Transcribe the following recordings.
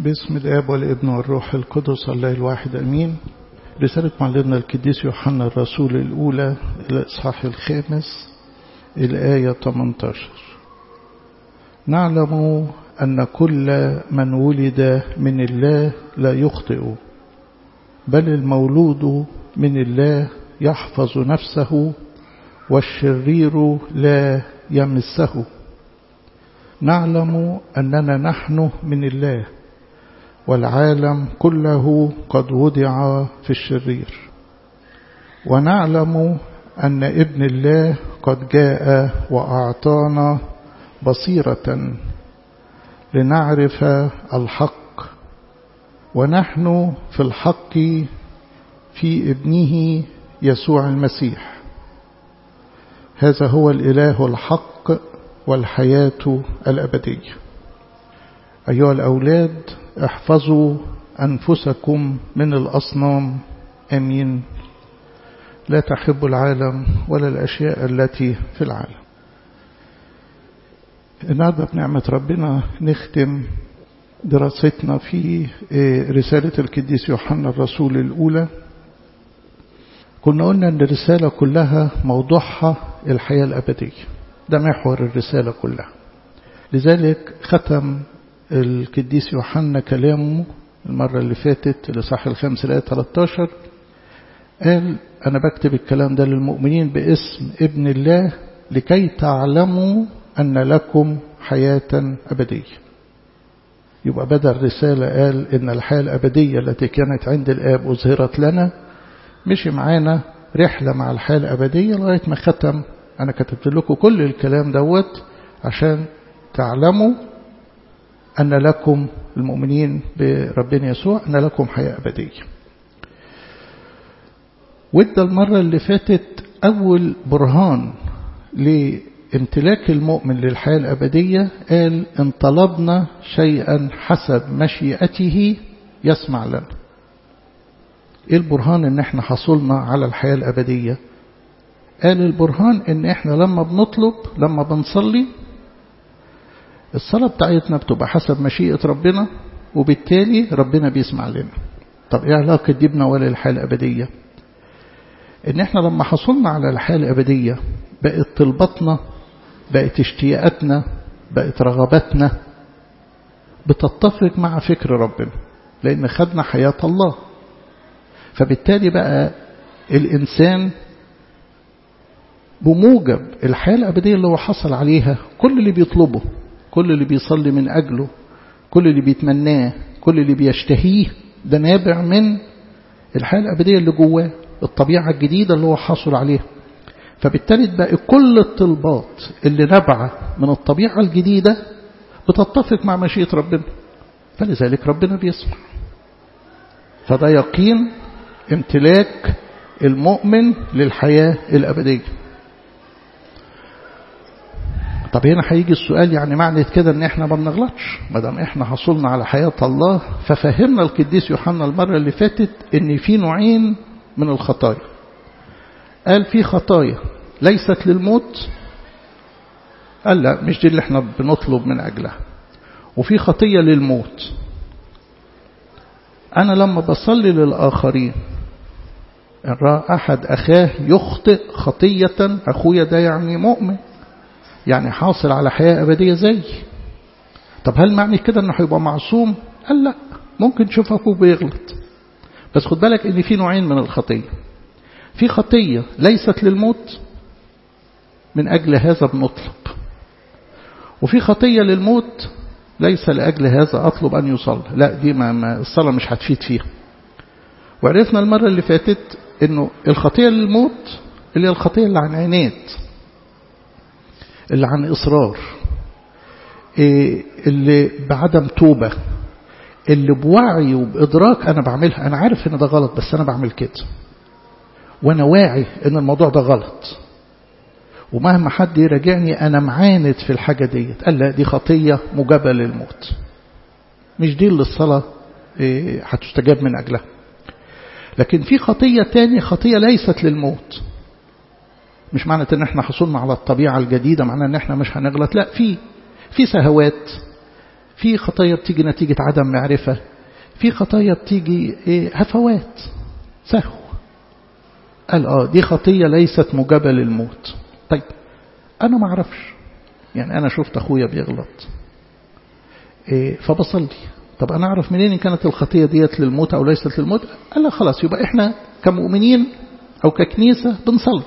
باسم الآب والابن والروح القدس الله الواحد أمين. رسالة معلمنا القديس يوحنا الرسول الأولى الإصحاح 5 الآية 18. نعلم أن كل من ولد من الله لا يخطئ، بل المولود من الله يحفظ نفسه والشرير لا يمسه. نعلم أننا نحن من الله والعالم كله قد وضع في الشرير، ونعلم أن ابن الله قد جاء وأعطانا بصيرة لنعرف الحق، ونحن في الحق في ابنه يسوع المسيح. هذا هو الإله الحق والحياة الأبدية. أيها الأولاد، احفظوا أنفسكم من الأصنام. أمين. لا تحبوا العالم ولا الأشياء التي في العالم. النهارده بنعمة ربنا نختم دراستنا في رسالة القديس يوحنا الرسول الأولى. كنا قلنا أن الرسالة كلها موضوعها الحياة الأبدية، ده محور الرسالة كلها. لذلك ختم القديس يوحنا كلامه المرة اللي فاتت الإصحاح 5 الآية 13، قال: أنا بكتب الكلام ده للمؤمنين باسم ابن الله لكي تعلموا أن لكم حياة أبدية. يبقى بدأ الرسالة قال إن الحياة الأبدية التي كانت عند الآب أظهرت لنا. مشي معانا رحلة مع الحياة الأبدية لغاية ما ختم. أنا كتبت لكم كل الكلام دوت عشان تعلموا أن لكم المؤمنين بربنا يسوع أن لكم حياة أبدية. وده المرة اللي فاتت أول برهان لامتلاك المؤمن للحياة الأبدية. قال: إن طلبنا شيئا حسب مشيئته يسمع لنا. إيه البرهان إن احنا حصلنا على الحياة الأبدية؟ قال البرهان إن احنا لما بنطلب، لما بنصلي، الصلاة بتاعتنا بتبقى حسب مشيئة ربنا، وبالتالي ربنا بيسمع لنا. طب ايه علاقة دي بنا ولا الحياة الأبدية؟ ان احنا لما حصلنا على الحياة الأبدية بقت طلباتنا، بقت اشتياقاتنا، بقت رغباتنا بتتفق مع فكر ربنا، لأن خدنا حياة الله. فبالتالي بقى الإنسان بموجب الحياة الأبدية اللي هو حصل عليها، كل اللي بيطلبه، كل اللي بيصلي من أجله، كل اللي بيتمناه، كل اللي بيشتهيه، ده نابع من الحياة الأبدية اللي جواه، الطبيعة الجديدة اللي هو حصل عليها. فبالتالي بقى كل الطلبات اللي نبعة من الطبيعة الجديدة بتتفق مع مشيئة ربنا، فلذلك ربنا بيسمع. فده يقين امتلاك المؤمن للحياة الأبدية. طب هنا هيجي السؤال، يعني معنى كده ان احنا ما بنغلطش ما دام احنا حصلنا على حياة الله؟ ففهمنا القديس يوحنا المرة اللي فاتت ان في نوعين من الخطايا. قال في خطايا ليست للموت، قال لا، مش دي اللي احنا بنطلب من اجلها. وفي خطية للموت. انا لما بصلي للآخرين، إن رأى أحد أخاه يخطئ خطية، أخويا ده يعني مؤمن، يعني حاصل على حياة أبدية زي. طب هل معنى كده أنه هيبقى معصوم؟ قال لا، ممكن تشوف أخوه بيغلط، بس خد بالك إن في نوعين من الخطية. في خطية ليست للموت، من أجل هذا بنطلب. وفي خطية للموت، ليس لأجل هذا أطلب أن يصلى. لا، دي ما الصلاة مش هتفيد فيها. وعرفنا المرة اللي فاتت إنه الخطية للموت اللي هي الخطية اللي عن عناد، اللي عن إصرار، اللي بعدم توبة، اللي بوعي وبإدراك أنا بعملها، أنا عارف إن ده غلط بس أنا بعمل كده، وأنا واعي إن الموضوع ده غلط، ومهما حد يراجعني أنا معاند في الحاجة دي. قال لا، دي خطية مجابة للموت، مش دي اللي الصلاة هتستجاب من أجلها. لكن في خطية تاني، خطية ليست للموت. مش معنى ان احنا حصلنا على الطبيعة الجديدة معنى ان احنا مش هنغلط، لا، في سهوات، في خطايا بتيجي نتيجة عدم معرفة، في خطايا بتيجي هفوات سهو. قال دي خطية ليست موجبة للموت. طيب أنا ما أعرفش، يعني أنا شفت أخويا بيغلط فبصلي، طب أنا أعرف منين إن كانت الخطية ديت للموت أو ليست للموت؟ قال لا خلاص، يبقى إحنا كمؤمنين أو ككنيسة بنصلي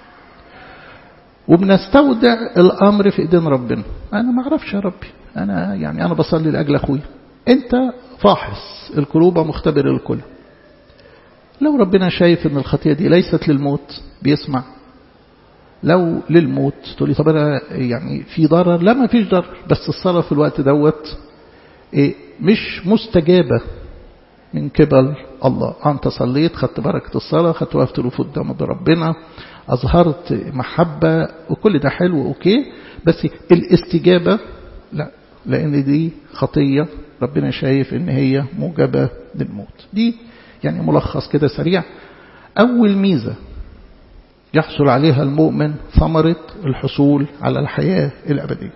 وبنستودع الأمر في إيدين ربنا. أنا ما أعرفش يا ربي، أنا بصلي لأجل أخويا، أنت فاحص القلوب مختبر الكل. لو ربنا شايف إن الخطية دي ليست للموت بيسمع، لو للموت تقولي طب أنا يعني في ضرر، لا ما فيش ضرر، بس الصلاة في الوقت دوت مش مستجابة من قبل الله. أنت صليت، خدت بركة الصلاة، خدت وقفت الوفود قدام ربنا، أظهرت محبة وكل ده حلو أوكي، بس الاستجابة لا، لأن دي خطية ربنا شايف إن هي موجبة للموت. دي يعني ملخص كده سريع. أول ميزة يحصل عليها المؤمن ثمرة الحصول على الحياة الأبدية.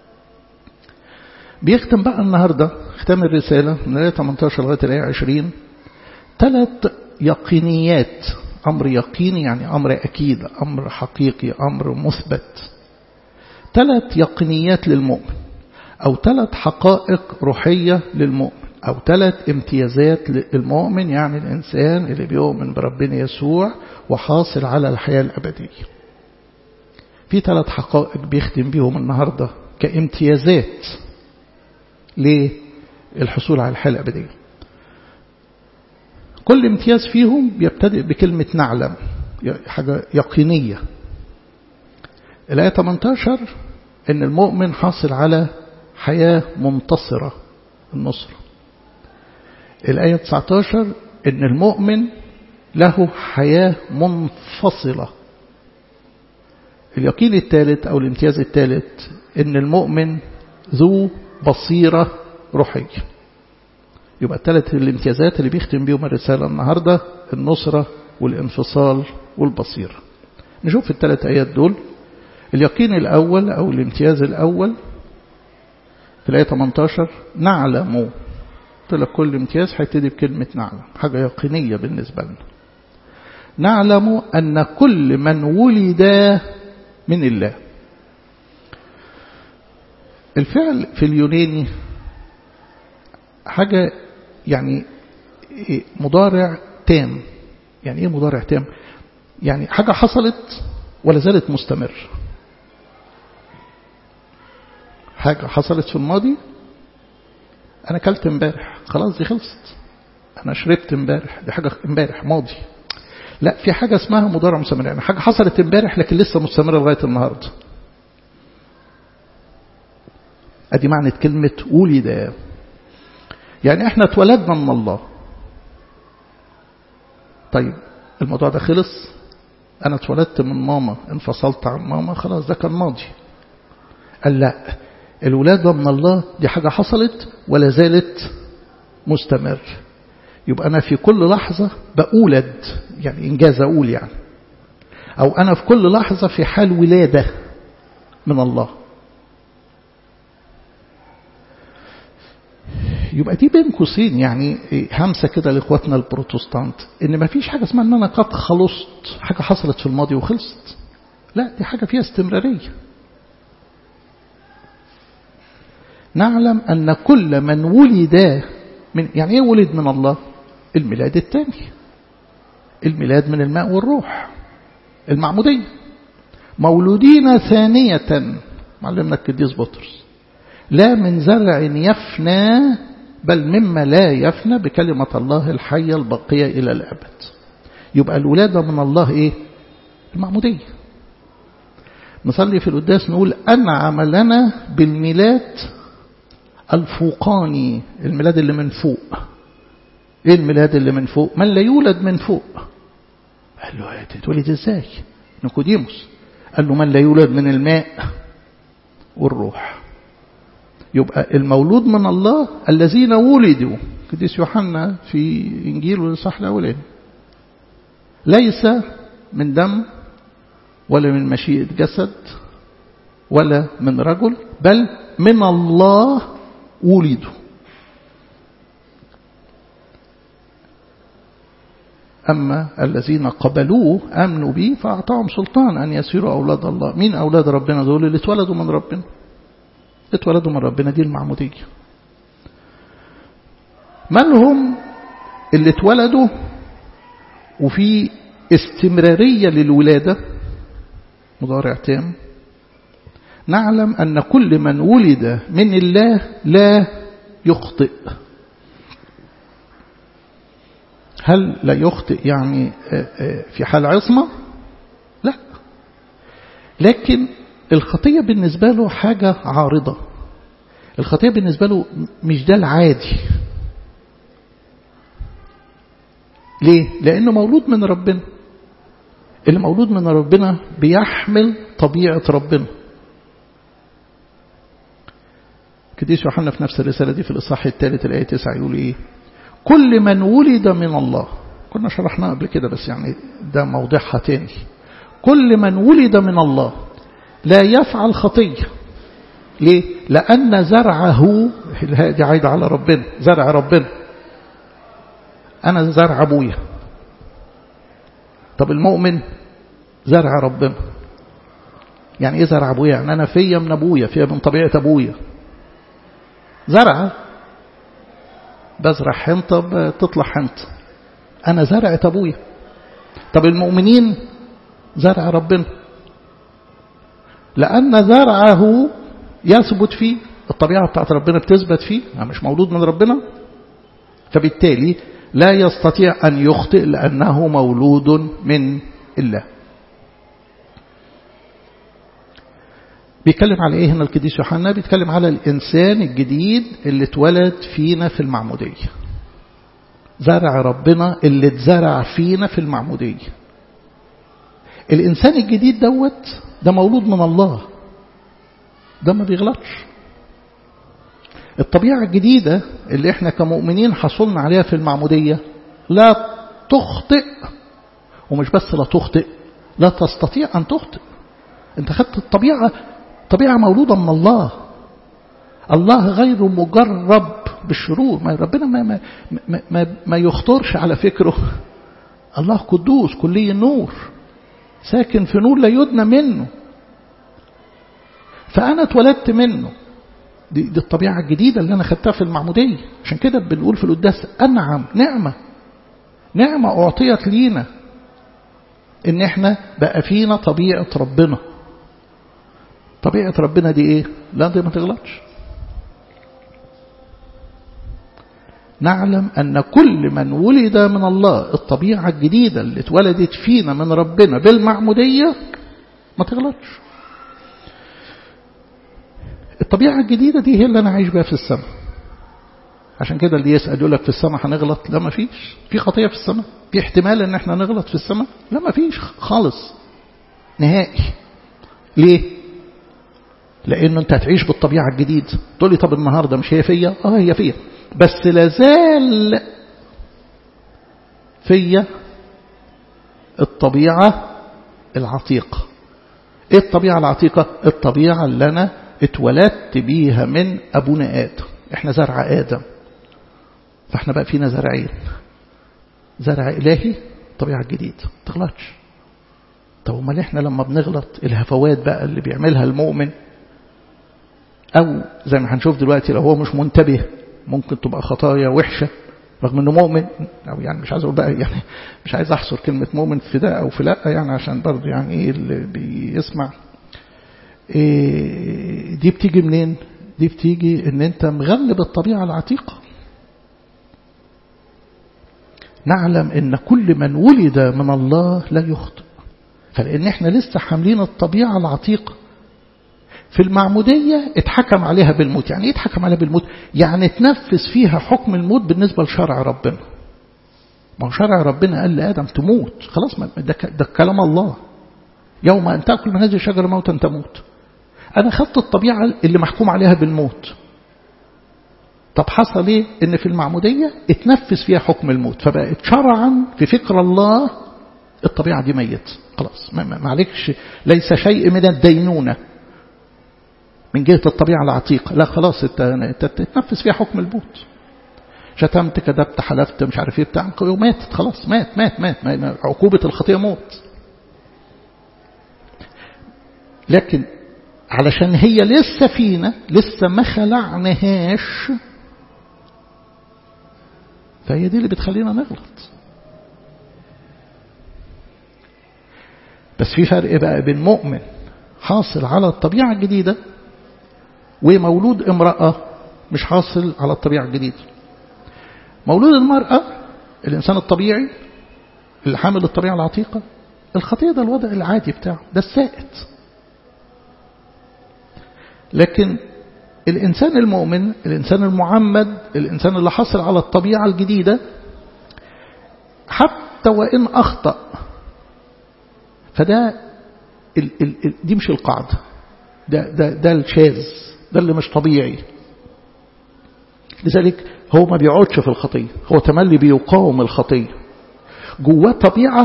بيختم بقى النهاردة ختام الرسالة من الآية 18 لغاية الآية 20 3 يقينيات. أمر يقيني يعني أمر أكيد، أمر حقيقي، أمر مثبت. 3 يقينيات للمؤمن، أو 3 حقائق روحية للمؤمن، أو 3 امتيازات للمؤمن، يعني الإنسان اللي بيؤمن بربنا يسوع وحاصل على الحياة الأبدية. في 3 حقائق بيختم بيهم النهاردة كامتيازات للحصول على الحياة الأبدية. كل امتياز فيهم بيبتدئ بكلمة نعلم، حاجة يقينية. الآية 18 إن المؤمن حاصل على حياة منتصرة، النصرة. الآية 19 إن المؤمن له حياة منفصلة. اليقين الثالث أو الامتياز الثالث إن المؤمن ذو بصيرة روحية. يبقى 3 الامتيازات اللي بيختم بيهم الرسالة النهاردة: النصرة والانفصال والبصيرة. نشوف ال3 آيات دول. اليقين الأول أو الامتياز الأول في الآية 18 نعلم. قلت لك كل امتياز هيبتدي بكلمة نعلم، حاجة يقينية بالنسبة لنا. نعلم أن كل من ولد من الله. الفعل في اليوناني حاجة يعني مضارع تام. يعني ايه مضارع تام؟ يعني حاجة حصلت ولا زالت مستمر. حاجة حصلت في الماضي، أنا أكلت امبارح خلاص دي خلصت. أنا شربت امبارح، دي حاجة امبارح ماضي. لا، في حاجة اسمها مضارع مستمر، يعني حاجة حصلت امبارح لكن لسه مستمرة لغاية النهاردة. أدي معنى كلمة ولد. يعني احنا اتولدنا من الله. طيب الموضوع ده خلص، أنا اتولدت من ماما، انفصلت عن ماما، خلاص ده كان ماضي. قال لا، الولادة من الله دي حاجة حصلت ولا زالت مستمر. يبقى أنا في كل لحظة بأولد، يعني إنجاز أقول يعني، أو أنا في كل لحظة في حال ولادة من الله. يبقى دي بين قوسين يعني همسة كده لإخواتنا البروتستانت، إن ما فيش حاجة اسمها إن أنا قد خلصت، حاجة حصلت في الماضي وخلصت. لا، دي حاجة فيها استمرارية. نعلم أن كل من ولد من، يعني إيه ولد من الله؟ الميلاد الثاني، الميلاد من الماء والروح، المعمودية. مولودين ثانية، معلمنا القديس بطرس، لا من زرع يفنى بل مما لا يفنى بكلمة الله الحية الباقية إلى الأبد. يبقى الولادة من الله إيه؟ المعمودية. نصلي في القداس نقول أنعم لنا بالميلاد الفوقاني، الميلاد اللي من فوق. إيه الميلاد اللي من فوق؟ من لا يولد من فوق. قال له تتولد إزاي؟ نيقوديموس قال له من لا يولد من الماء والروح. يبقى المولود من الله الذين ولدوا، قديس يوحنا في إنجيل الإصحاح الأولاني، ليس من دم ولا من مشيئة جسد ولا من رجل، بل من الله ولدوا. أما الذين قبلوه آمنوا به فأعطاهم سلطان أن يصيروا أولاد الله. مين أولاد ربنا دول؟ اللي اتولدوا من ربنا. اتولدوا من ربنا، دي المعمودية. من هم اللي اتولدوا وفي استمرارية للولادة؟ مضارع تام. نعلم أن كل من ولد من الله لا يخطئ. هل لا يخطئ يعني في حال عصمة؟ لا، لكن الخطية بالنسبة له حاجة عارضة. الخطية بالنسبة له مش ده العادي. ليه؟ لأنه مولود من ربنا. اللي مولود من ربنا بيحمل طبيعة ربنا. القديس يوحنا في نفس الرسالة دي في الإصحاح 3 الآية 9 يقول إيه؟ كل من ولد من الله. كنا شرحناه قبل كده بس يعني ده موضوعها تاني. كل من ولد من الله لا يفعل خطية. ليه؟ لأن زرعه، دي عايدة على ربنا، زرع ربنا. أنا زرع أبويا. طب المؤمن زرع ربنا. يعني إيه زرع أبويا؟ يعني أنا فيا من أبويا، فيا من طبيعة أبويا. زرع، بزرع حنطة بتطلع حنطة. أنا زرعت أبويا. طب المؤمنين زرع ربنا، لأن زرعه يثبت فيه. الطبيعة بتاعت ربنا بتثبت فيه، أنا مش مولود من ربنا، فبالتالي لا يستطيع أن يخطئ لأنه مولود من الله. بيتكلم على إيه هنا القديس يوحنا؟ بيتكلم على الإنسان الجديد اللي اتولد فينا في المعمودية. زرع ربنا اللي اتزرع فينا في المعمودية. الإنسان الجديد ده مولود من الله، ده ما بيغلطش. الطبيعة الجديدة اللي احنا كمؤمنين حصلنا عليها في المعمودية لا تخطئ، ومش بس لا تخطئ، لا تستطيع أن تخطئ. انت خدت الطبيعة، طبيعة مولودة من الله. الله غير مجرب بالشرور. ما ربنا ما يخطرش على فكره. الله قدوس كلي النور، ساكن في نور لا يدنى منه. فأنا اتولدت منه. دي الطبيعة الجديدة اللي أنا خدتها في المعمودية. عشان كده بنقول في القداس أنعم نعمة أعطيت لينا إن احنا بقى فينا طبيعة ربنا. طبيعة ربنا دي إيه؟ لا، دي ما تغلطش. نعلم أن كل من ولد من الله، الطبيعة الجديدة اللي اتولدت فينا من ربنا بالمعمودية ما تغلطش. الطبيعة الجديدة دي هي اللي أنا عايش بها في السماء. عشان كده اللي يسأل يقول لك في السماء هنغلط؟ لا، ما فيش. في خطية في السماء؟ في احتمال ان احنا نغلط في السماء؟ لا، ما فيش خالص نهائي. ليه؟ لأنه أنت هتعيش بالطبيعة الجديدة. تقول لي طب النهاردة مش هي فيا؟ هي فيا، بس لازال فيا الطبيعة العتيقة. إيه الطبيعة العتيقة؟ الطبيعة اللي أنا اتولدت بيها من أبونا آدم. إحنا زرع آدم، فإحنا بقى فينا زرعين. زرع إلهي، طبيعة جديدة تغلطش. طب امال إحنا لما بنغلط الهفوات بقى اللي بيعملها المؤمن، أو زي ما هنشوف دلوقتي لو هو مش منتبه ممكن تبقى خطايا وحشة رغم أنه مؤمن. أو يعني مش عايز أقول بقى، يعني مش عايز أحصر كلمة مؤمن في ده أو في لا، يعني عشان برضه يعني إيه اللي بيسمع. دي بتيجي منين؟ دي بتيجي إن أنت مغلب الطبيعة العتيقة. نعلم إن كل من ولد من الله لا يخطئ. فلأن إحنا لسه حاملين الطبيعة العتيقة. في المعمودية اتحكم عليها بالموت. يعني ايه اتحكم عليها بالموت؟ يعني تنفذ فيها حكم الموت بالنسبة لشرع ربنا. ما هو شرع ربنا قال لآدم تموت، خلاص. ده كلام الله، يوم أن تأكل من هذه الشجرة موتا تموت. أنا خدت الطبيعة اللي محكوم عليها بالموت. طب حصل ايه؟ ان في المعمودية اتنفذ فيها حكم الموت، فبقت شرعا في فكر الله الطبيعة دي ميت خلاص. ما عليكش، ليس شيء من الدينونة. من جهة الطبيعة العتيقة. لا خلاص انت تتنفس فيها حكم الموت. شتمت كذبت حلفت مش عارف ايه بتاع ماتت خلاص مات عقوبة الخطيئة موت. لكن علشان هي لسه فينا لسه ما خلعناهاش فهي دي اللي بتخلينا نغلط. بس في فرق بقى بين مؤمن حاصل على الطبيعة الجديدة ومولود امرأة مش حاصل على الطبيعة الجديدة. مولود المرأة الإنسان الطبيعي اللي حامل الطبيعة العتيقة الخطيئة ده الوضع العادي بتاعه ده السائد. لكن الإنسان المؤمن الإنسان المعمد الإنسان اللي حصل على الطبيعة الجديدة حتى وإن أخطأ فده دي مش القاعدة. ده الشاذ ده اللي مش طبيعي. لذلك هو ما بيقعدش في الخطية. هو تملي بيقاوم الخطية. جواه طبيعة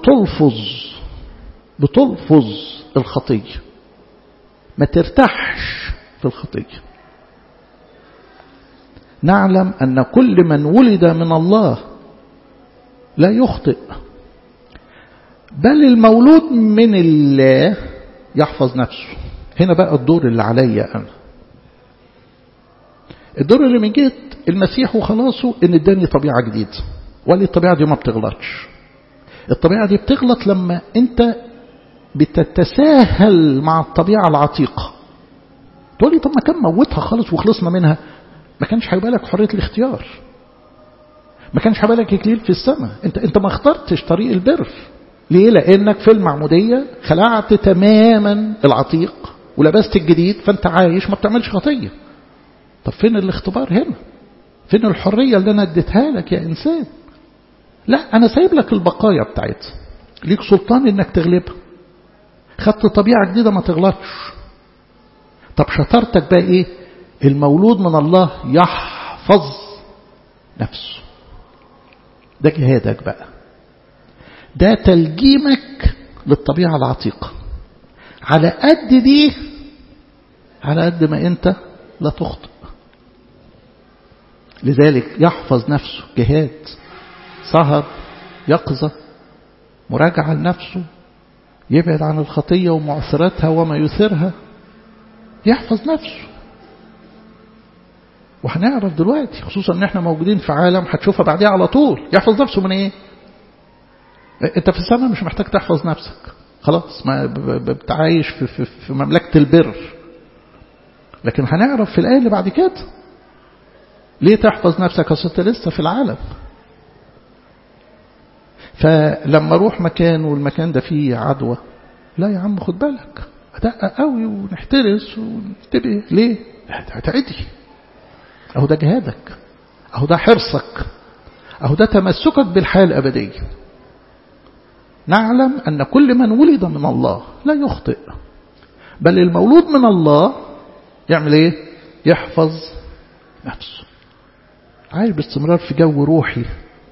بتلفظ الخطية ما ترتاحش في الخطية. نعلم أن كل من ولد من الله لا يخطئ بل المولود من الله يحفظ نفسه. هنا بقى الدور اللي عليا أنا. الدور اللي من جهة المسيح وخلاصه إن اداني طبيعة جديدة. وقال الطبيعة دي ما بتغلطش. الطبيعة دي بتغلط لما أنت بتتساهل مع الطبيعة العتيقة. تقول لي طب ما كان موتها خالص وخلصنا منها. ما كانش هيبقى لك حرية الاختيار. ما كانش هيبقى لك إكليل في السماء. انت ما اخترتش طريق البر. ليه؟ لأنك في المعمودية خلعت تماما العتيق ولبست الجديد فانت عايش ما بتعملش خطية. طب فين الاختبار هنا؟ فين الحرية اللي انا اديتها لك يا انسان؟ لا انا سايب لك البقايا بتاعتها. ليك سلطان انك تغلبها. خدت طبيعة جديدة ما تغلطش. طب شطارتك بقى ايه؟ المولود من الله يحفظ نفسه. ده جهادك بقى. ده تلجيمك للطبيعة العتيقة. على قد دي على قد ما انت لا تخطئ. لذلك يحفظ نفسه جهاد سهر يقظة مراجعة لنفسه يبعد عن الخطية ومعثراتها وما يثيرها يحفظ نفسه. وهنعرف دلوقتي خصوصا ان احنا موجودين في عالم هتشوفها بعدها على طول. يحفظ نفسه من ايه؟ انت في السماء مش محتاج تحفظ نفسك خلاص ما بتعايش في مملكة البر. لكن هنعرف في الآية اللي بعد كده ليه تحفظ نفسك أصل انت لسه في العالم. فلما اروح مكان والمكان ده فيه عدوى لا يا عم خد بالك ادقق قوي ونحترس وننتبه. ليه؟ هتعدي. اهو ده جهادك. اهو ده حرصك. اهو ده تمسكك بالحياة الأبدية. نعلم أن كل من ولد من الله لا يخطئ بل المولود من الله يعمل ايه؟ يحفظ نفسه. عايش باستمرار في جو روحي.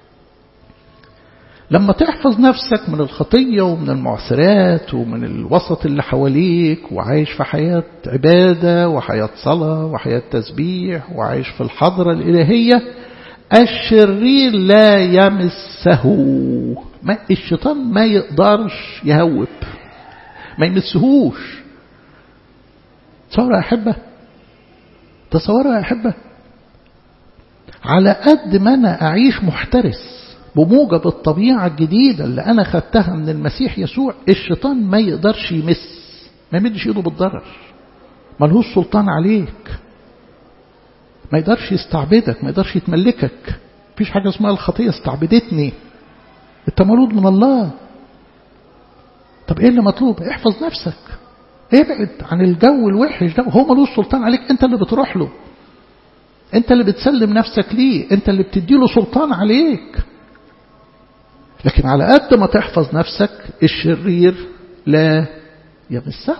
لما تحفظ نفسك من الخطية ومن المعسرات ومن الوسط اللي حواليك وعايش في حياة عبادة وحياة صلاة وحياة تسبيح وعايش في الحضرة الإلهية الشرير لا يمسه. ما الشيطان ما يقدرش يهوب ما يمسهوش. تصوروا يا أحبة تصوروا يا أحبة على قد ما أنا أعيش محترس بموجب الطبيعة الجديدة اللي أنا خدتها من المسيح يسوع الشيطان ما يقدرش يمس ما يمدش إيده بالضرر. ملهوش سلطان عليك. ما يقدرش يستعبدك ما يقدرش يتملكك. مفيش حاجة اسمها الخطية استعبدتني. انت مولود من الله. طب ايه اللي مطلوب؟ احفظ نفسك. ابعد عن الجو الوحش ده. هو ملوش سلطان عليك. انت اللي بتروح له. انت اللي بتسلم نفسك ليه. انت اللي بتديله سلطان عليك. لكن على قد ما تحفظ نفسك الشرير لا يمسه.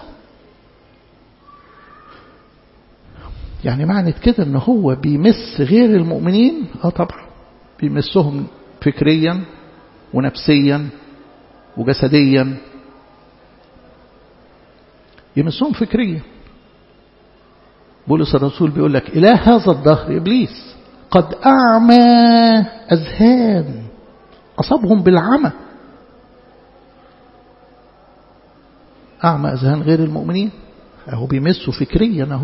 يعني معنى كده ان هو بيمس غير المؤمنين. طبعا بيمسهم فكريا ونفسيا وجسديا. يمسهم فكريا. بولس الرسول بيقول لك إله هذا الدهر إبليس قد أعمى أذهان، أصابهم بالعمى. أعمى أذهان غير المؤمنين، أهو بيمسوا فكريا أهو.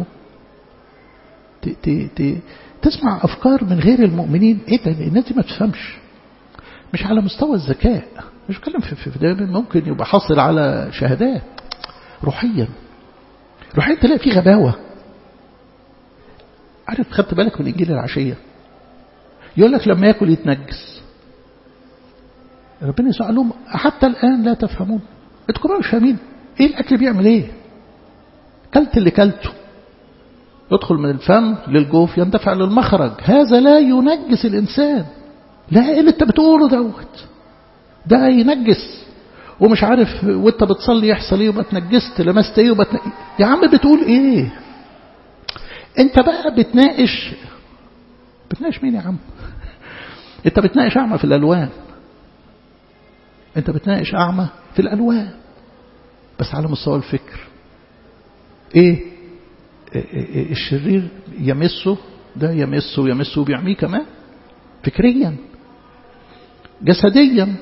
تسمع أفكار من غير المؤمنين، إيه ده؟ الناس دي ما تفهمش، مش على مستوى الذكاء، مش بتكلم في ده ممكن يبقى حاصل على شهادات. روحيا تلاقي فيه غباوة. عارف، خدت بالك من إنجيل العشية يقول لك لما يأكل يتنجس. ربنا يسأل لهم حتى الآن لا تفهمون، انتوا كمان مش فاهمين ايه الأكل بيعمل ايه. كلت اللي كلته يدخل من الفم للجوف يندفع للمخرج، هذا لا ينجس الإنسان. لا، ايه اللي انت بتقوله دوت؟ ده ينجس ومش عارف، وانت بتصلي يحصل ايه، وبقى تنجست، لمست ايه، وبقى يا عم بتقول ايه؟ انت بقى بتناقش مين يا عم؟ انت بتناقش أعمى في الألوان، انت بتناقش أعمى في الألوان، بس على مستوى الفكر. ايه الشرير يمسه، ده يمسه وبيعميه كمان فكريا جسديا.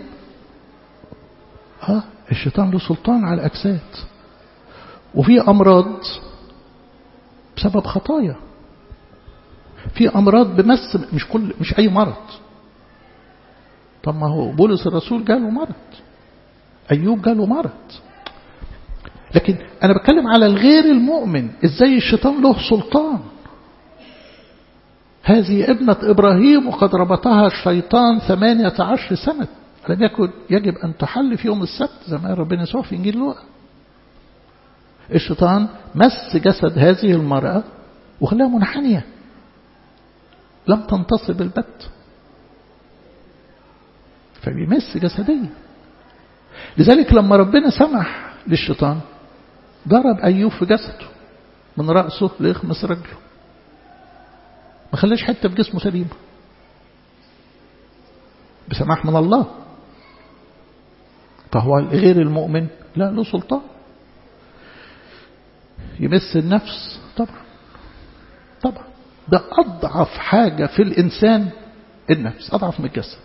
الشيطان له سلطان على الأجساد، وفي أمراض بسبب خطايا، في أمراض بمس، مش أي مرض. طب ما هو بولس الرسول جاله مرض، أيوب جاله مرض، لكن أنا بتكلم على الغير المؤمن. إزاي الشيطان له سلطان؟ هذه ابنة إبراهيم وقد ربطها الشيطان 18 سنة، لم يكن يجب أن تحل في يوم السبت زي ما ربنا يسوع في إنجيل لوقا. الشيطان مس جسد هذه المرأة وخلاها منحنية، لم تنتصب البت، فبيمس جسديا. لذلك لما ربنا سمح للشيطان ضرب أيوب في جسده من رأسه ليخمس رجله، ما خلاش حتى في جسمه سليمة، بسماح من الله. فهو غير المؤمن لا له سلطان. يمس النفس طبعا ده أضعف حاجة في الإنسان، النفس أضعف من الجسد.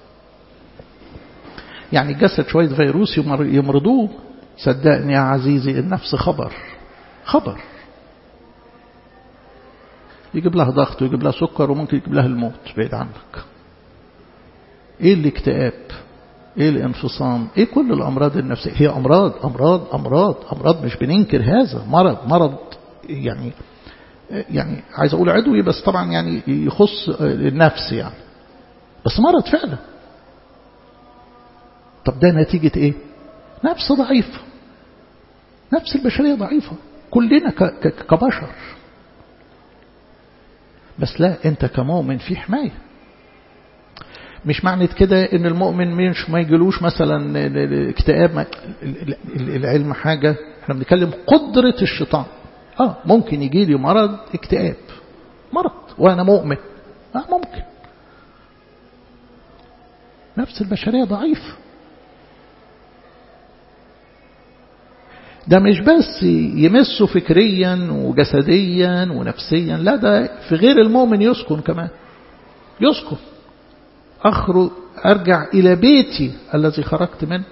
يعني الجسد شوية فيروس يمرضوه، صدقني يا عزيزي النفس خبر يجيب لها ضغط ويجيب لها سكر وممكن يجيب لها الموت بعيد عنك. ايه الاكتئاب، ايه الانفصام، ايه كل الامراض النفسية. هي امراض مش بننكر هذا، مرض يعني عايز اقول عدوي، بس طبعا يعني يخص النفس يعني، بس مرض فعلا. طب ده نتيجة ايه؟ نفس ضعيفة، نفس البشرية ضعيفة كلنا كبشر. بس لا، انت كمؤمن في حماية. مش معنى كده ان المؤمن مش ما يجيلوش مثلا اكتئاب. العلم حاجة، احنا بنتكلم قدرة الشيطان. ممكن يجي لي مرض اكتئاب، مرض وانا مؤمن، ممكن. نفس البشرية ضعيف. ده مش بس يمسه فكريا وجسديا ونفسيا، لا، ده في غير المؤمن يسكن كمان، يسكن. أرجع إلى بيتي الذي خرجت منه.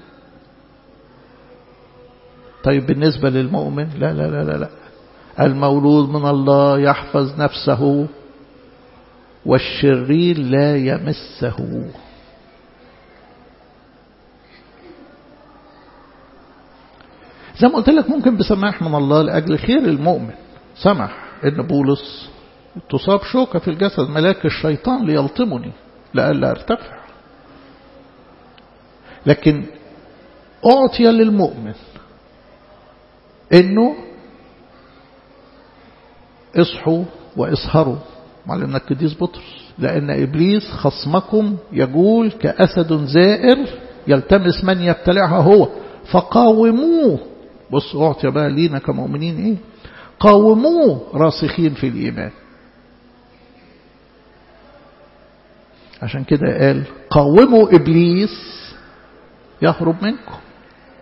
طيب بالنسبة للمؤمن لا لا لا لا لا، المولود من الله يحفظ نفسه والشرير لا يمسه. زي ما قلت لك ممكن بسماح من الله لأجل خير المؤمن سمح إن بولس تصاب شوكة في الجسد، ملاك الشيطان ليلطمني لألا أرتفع. لكن أعطي للمؤمن إنه اصحوا واسهروا، معلمنا القديس بطرس، لأن إبليس خصمكم يجول كأسد زائر يلتمس من يبتلعها هو، فقاوموه. بص، أعطي بقى لينا كمؤمنين إيه؟ قاوموه راسخين في الإيمان. عشان كده قال قاوموا إبليس يهرب منكم.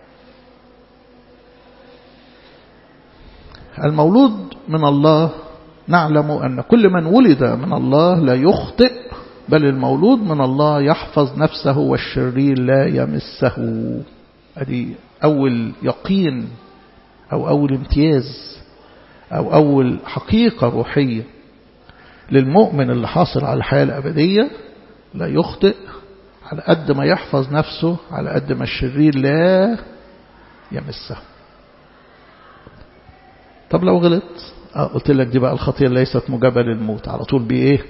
المولود من الله نعلم أن كل من ولد من الله لا يخطئ، بل المولود من الله يحفظ نفسه والشرير لا يمسه. هذه أول يقين أو أول امتياز أو أول حقيقة روحية للمؤمن اللي حاصل على الحياة الأبدية. لا يخطئ، على قد ما يحفظ نفسه على قد ما الشرير لا يمسه. طب لو غلط، قلت لك دي بقى الخطية ليست مجابة للموت، على طول بإيه؟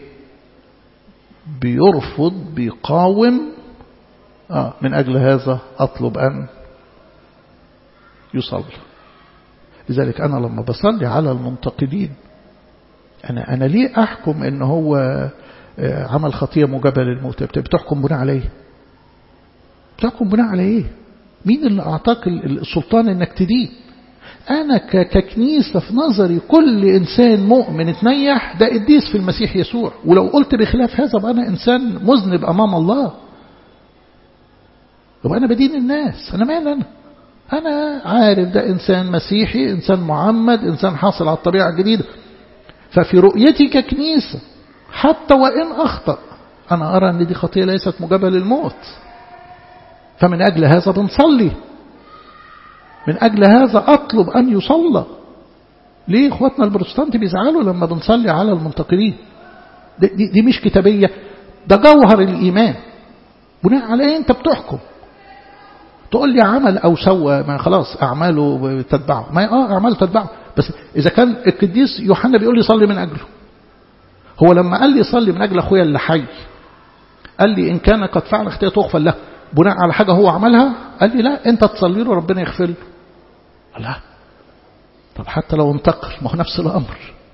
بيرفض، بيقاوم. من أجل هذا أطلب أن يصلي. لذلك أنا لما بصلي على المنتقدين، أنا ليه أحكم إن هو عمل خطية مجابة للموت؟ بتحكم بناء على إيه؟ بتحكم بناء على إيه؟ مين اللي أعطاك السلطان إنك تدين؟ أنا ككنيسة في نظري كل إنسان مؤمن اتنيح ده قديس في المسيح يسوع، ولو قلت بخلاف هذا بقى أنا إنسان مذنب أمام الله، يبقى أنا بدين الناس. أنا مال أنا عارف ده إنسان مسيحي، إنسان معمد، إنسان حاصل على الطبيعة الجديدة. ففي رؤيتي ككنيسة حتى وإن أخطأ أنا أرى أن دي خطية ليست مجابة للموت، فمن أجل هذا بنصلي، من أجل هذا أطلب أن يصلى. ليه إخواتنا البروتستانت بيزعلوا لما بنصلي على المنتقدين؟ دي مش كتابية، ده جوهر الإيمان. بناء على إيه أنت بتحكم؟ تقول لي عمل أو سوى، ما خلاص أعماله تتبعه، ما أعماله تتبعه. بس إذا كان القديس يوحنا بيقول لي صلي من أجله، هو لما قال لي صلي من أجل أخويا اللي حي، قال لي إن كان قد فعل خطيئة تغفر له بناء على حاجة هو عملها؟ قال لي لا، أنت تصلي له ربنا يغفر له. لا، طب حتى لو انتقل، ما هو نفس الأمر،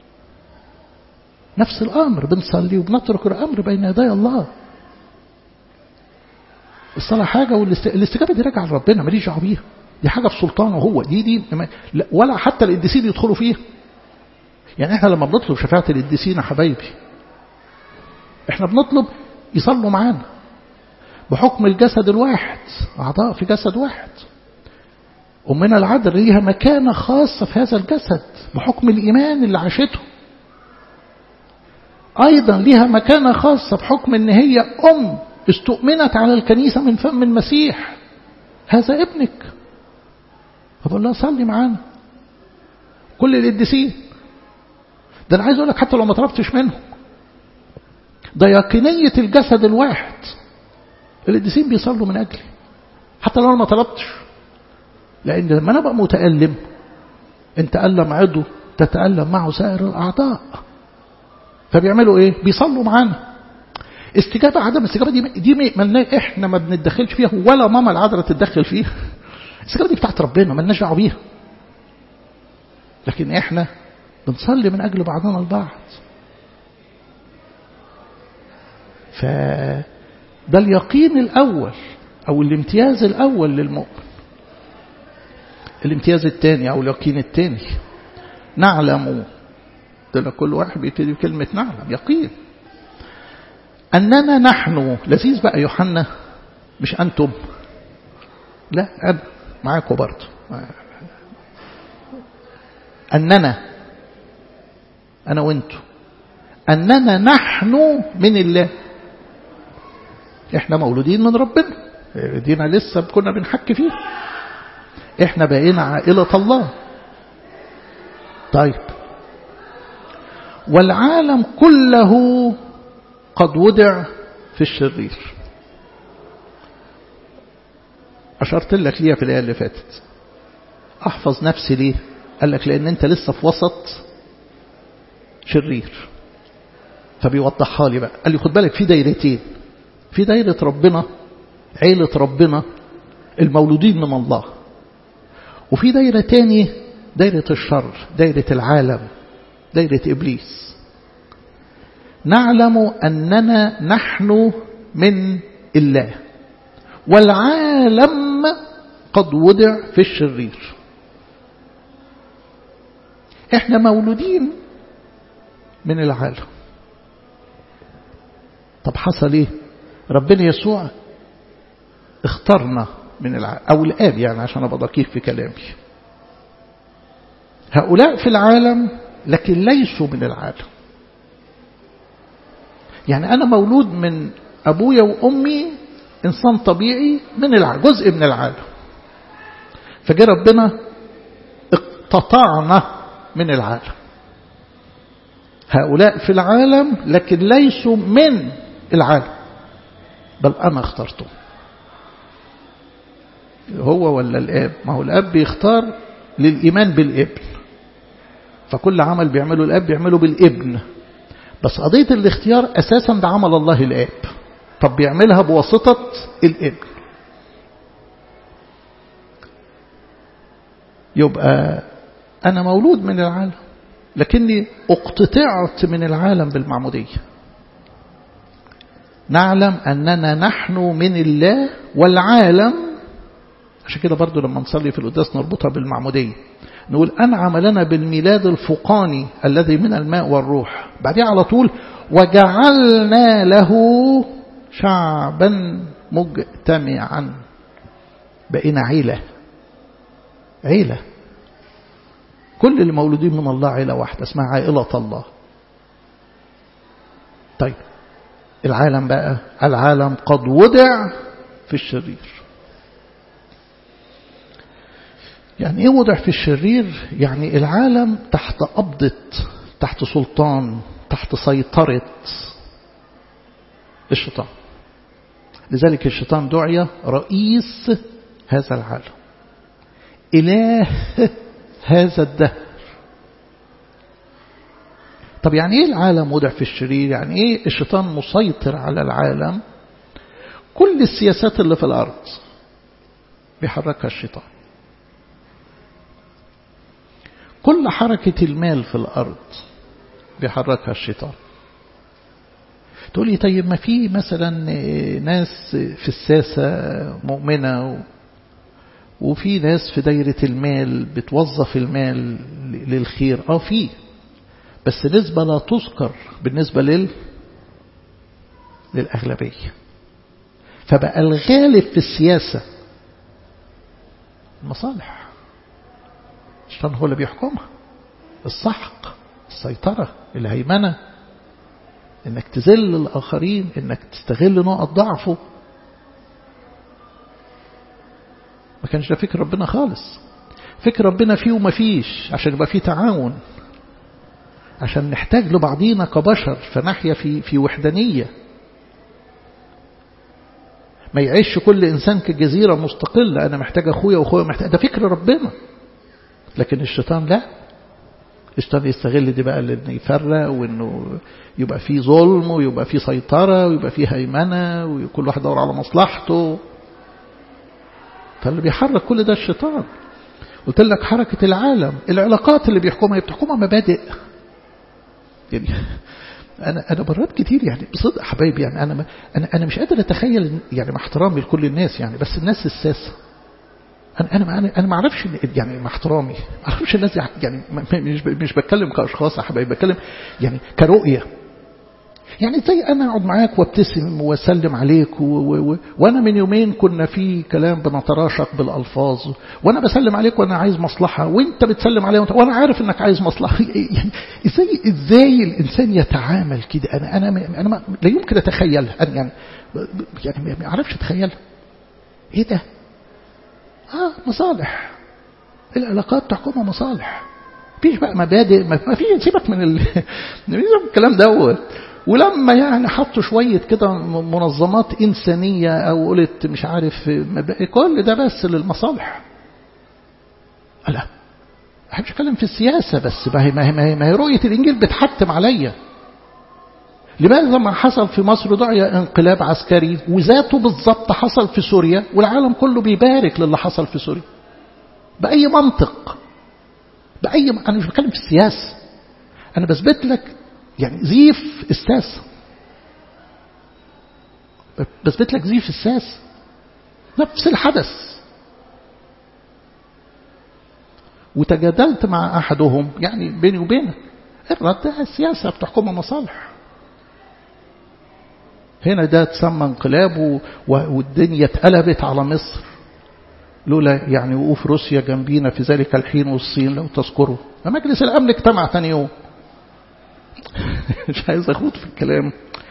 نفس الأمر، بنصلي وبنترك الأمر بين يدي الله. الصلاة حاجة والاستجابة دي راجعة لربنا، ماليش دعوه بيها، دي حاجة في سلطانه هو، دي ولا حتى القديسين يدخلوا فيها. يعني احنا لما بنطلب شفاعة القديسين يا حبايبي، احنا بنطلب يصلوا معانا بحكم الجسد الواحد، أعضاء في جسد واحد. أمنا العذراء ليها مكانة خاصة في هذا الجسد بحكم الإيمان اللي عاشته. أيضا ليها مكانة خاصة بحكم أن هي استؤمنت على الكنيسة من فم المسيح، هذا ابنك. فبقول لها صلي معانا. كل القديسين، ده أنا عايز أقول لك حتى لو ما طلبتش منهم، ده يقينية الجسد الواحد، القديسين بيصلوا من أجلي حتى لو أنا ما طلبتش. لأن لما أنا بقى متألم، إن تألم عضو تتألم معه سائر الأعضاء. فبيعملوا إيه؟ بيصلوا معانا. استجابة عدم استجابة دي إحنا ما بنتدخلش فيها، ولا ماما العذراء تتدخل فيها. الاستجابة دي بتاعت ربنا، ما لناش دعوه بيها. لكن إحنا بنصلي من أجل بعضنا البعض. فده اليقين الأول أو الامتياز الأول للمؤمن. الامتياز الثاني أو اليقين الثاني، نعلم، ده كل واحد بيبتدي بكلمة نعلم، يقين، أننا نحن. لذيذ بقى يوحنا، مش أنتم، لا أنا معاكم برضه. أننا، أنا وأنتم، أننا نحن من الله. إحنا مولودين من ربنا، دينا لسه كنا بنحكي فيه، إحنا بقينا عائلة الله. طيب، والعالم كله قد وضع في الشرير. أشرت لك ليها في الآية اللي فاتت. أحفظ نفسي ليه؟ قال لك لأن أنت لسه في وسط شرير. فبيوضحها لي بقى، قال لي خد بالك في دايرتين، في دايرة ربنا، عيلة ربنا، المولودين من الله، وفي دايرة تاني، دايرة الشر، دايرة العالم، دايرة إبليس. نعلم أننا نحن من الله والعالم قد وضع في الشرير. احنا مولودين من العالم. طب حصل ايه؟ ربنا يسوع اختارنا من العالم، او الآب، يعني عشان ابقى دقيق في كلامي. هؤلاء في العالم لكن ليسوا من العالم. يعني أنا مولود من أبويا وأمي إنسان طبيعي من العالم، جزء من العالم، فجاء ربنا اقتطعنا من العالم. هؤلاء في العالم لكن ليسوا من العالم، بل أنا اخترته. هو ولا الآب؟ ما هو الآب بيختار للإيمان بالابن، فكل عمل بيعمله الآب بيعمله بالابن، بس قضية الاختيار أساسا ده عمل الله الآب، طب بيعملها بواسطة الابن. يبقى أنا مولود من العالم لكني اقتطعت من العالم بالمعمودية. نعلم أننا نحن من الله والعالم. عشان كده برضو لما نصلي في القداس نربطها بالمعمودية، نقول أنعم لنا بالميلاد الفوقاني الذي من الماء والروح، بعدين على طول وجعلنا له شعبا مجتمعا. بقينا عيلة كل اللي مولودين من الله عيلة واحدة اسمها عائلة الله. طيب العالم بقى، العالم قد وضع في الشرير. يعني ايه وضع في الشرير؟ يعني العالم تحت قبضة، تحت سلطان، تحت سيطرة الشيطان. لذلك الشيطان دعي رئيس هذا العالم، إله هذا الدهر. طب يعني ايه العالم وضع في الشرير؟ يعني ايه الشيطان مسيطر على العالم؟ كل السياسات اللي في الأرض بيحركها الشيطان، كل حركة المال في الأرض بيحركها الشيطان. تقولي طيب ما في مثلا ناس في الساسة مؤمنة وفي ناس في دايرة المال بتوظف المال للخير. فيه، بس نسبة لا تذكر بالنسبة للأغلبية. فبقى الغالب في السياسة المصالح، الشيطان هو اللي بيحكمها، السحق، السيطرة، الهيمنة، انك تذل الآخرين، انك تستغل نقط ضعفه. ما كانش ده فكر ربنا خالص. فكر ربنا فيه وما فيش، عشان يبقى فيه تعاون، عشان نحتاج لبعضينا كبشر، فنحيا في وحدانية. ما يعيش كل إنسان كجزيرة مستقلة، أنا محتاج أخويا وأخويا محتاج. ده فكر ربنا. لكن الشيطان لا، الشيطان يستغل دي بقى لأنه يفرق، وأنه يبقى فيه ظلم، ويبقى فيه سيطرة، ويبقى فيه هيمنة، وكل واحد يدور على مصلحته. فاللي بيحرك كل ده الشيطان. قلت لك حركة العالم، العلاقات اللي بيحكمها مبادئ. يعني أنا برات كتير، يعني بصدق حبايبي، يعني أنا مش قادر أتخيل، يعني مع احترامي لكل الناس، يعني بس الناس الساسة، أنا ما أعرفش، يعني مع احترامي ما أعرفش الناس، يعني مش بتكلم كأشخاص يا حبايبي، بتكلم يعني كرؤية. يعني زي أنا أقعد معاك وابتسم وأسلم عليك وأنا من يومين كنا في كلام بنتراشق بالألفاظ، وأنا بسلم عليك وأنا عايز مصلحة، وأنت بتسلم علي وأنا عارف أنك عايز مصلحة. يعني إزاي الإنسان يتعامل كده؟ أنا لا يمكن أتخيلها، يعني ما أعرفش أتخيلها. إيه ده؟ مصالح. العلاقات تحكمها مصالح، مفيش بقى مبادئ، ما في. سيبك من الكلام دوت. ولما يعني حطوا شوية كده منظمات إنسانية أو قلت مش عارف كل ده بس للمصالح. لا، أحبش أتكلم في السياسة، بس ما هي رؤية الإنجيل بتحتم عليا. لماذا ما حصل في مصر دعي انقلاب عسكري وذاته بالضبط حصل في سوريا، والعالم كله بيبارك للي حصل في سوريا؟ بأي منطق؟ أنا مش بتكلم في السياسة، أنا بثبت لك يعني زيف الساسة، بثبت لك زيف الساسة، نفس الحدث. وتجادلت مع أحدهم، يعني بيني وبينك، الرد السياسة بتحكمها مصالح. هنا ده تسمى انقلاب والدنيا اتقلبت على مصر. لولا يعني وقوف روسيا جنبينا في ذلك الحين والصين لو تذكروا، مجلس الأمن اجتمع ثاني يوم. مش عايز أخوض في الكلام.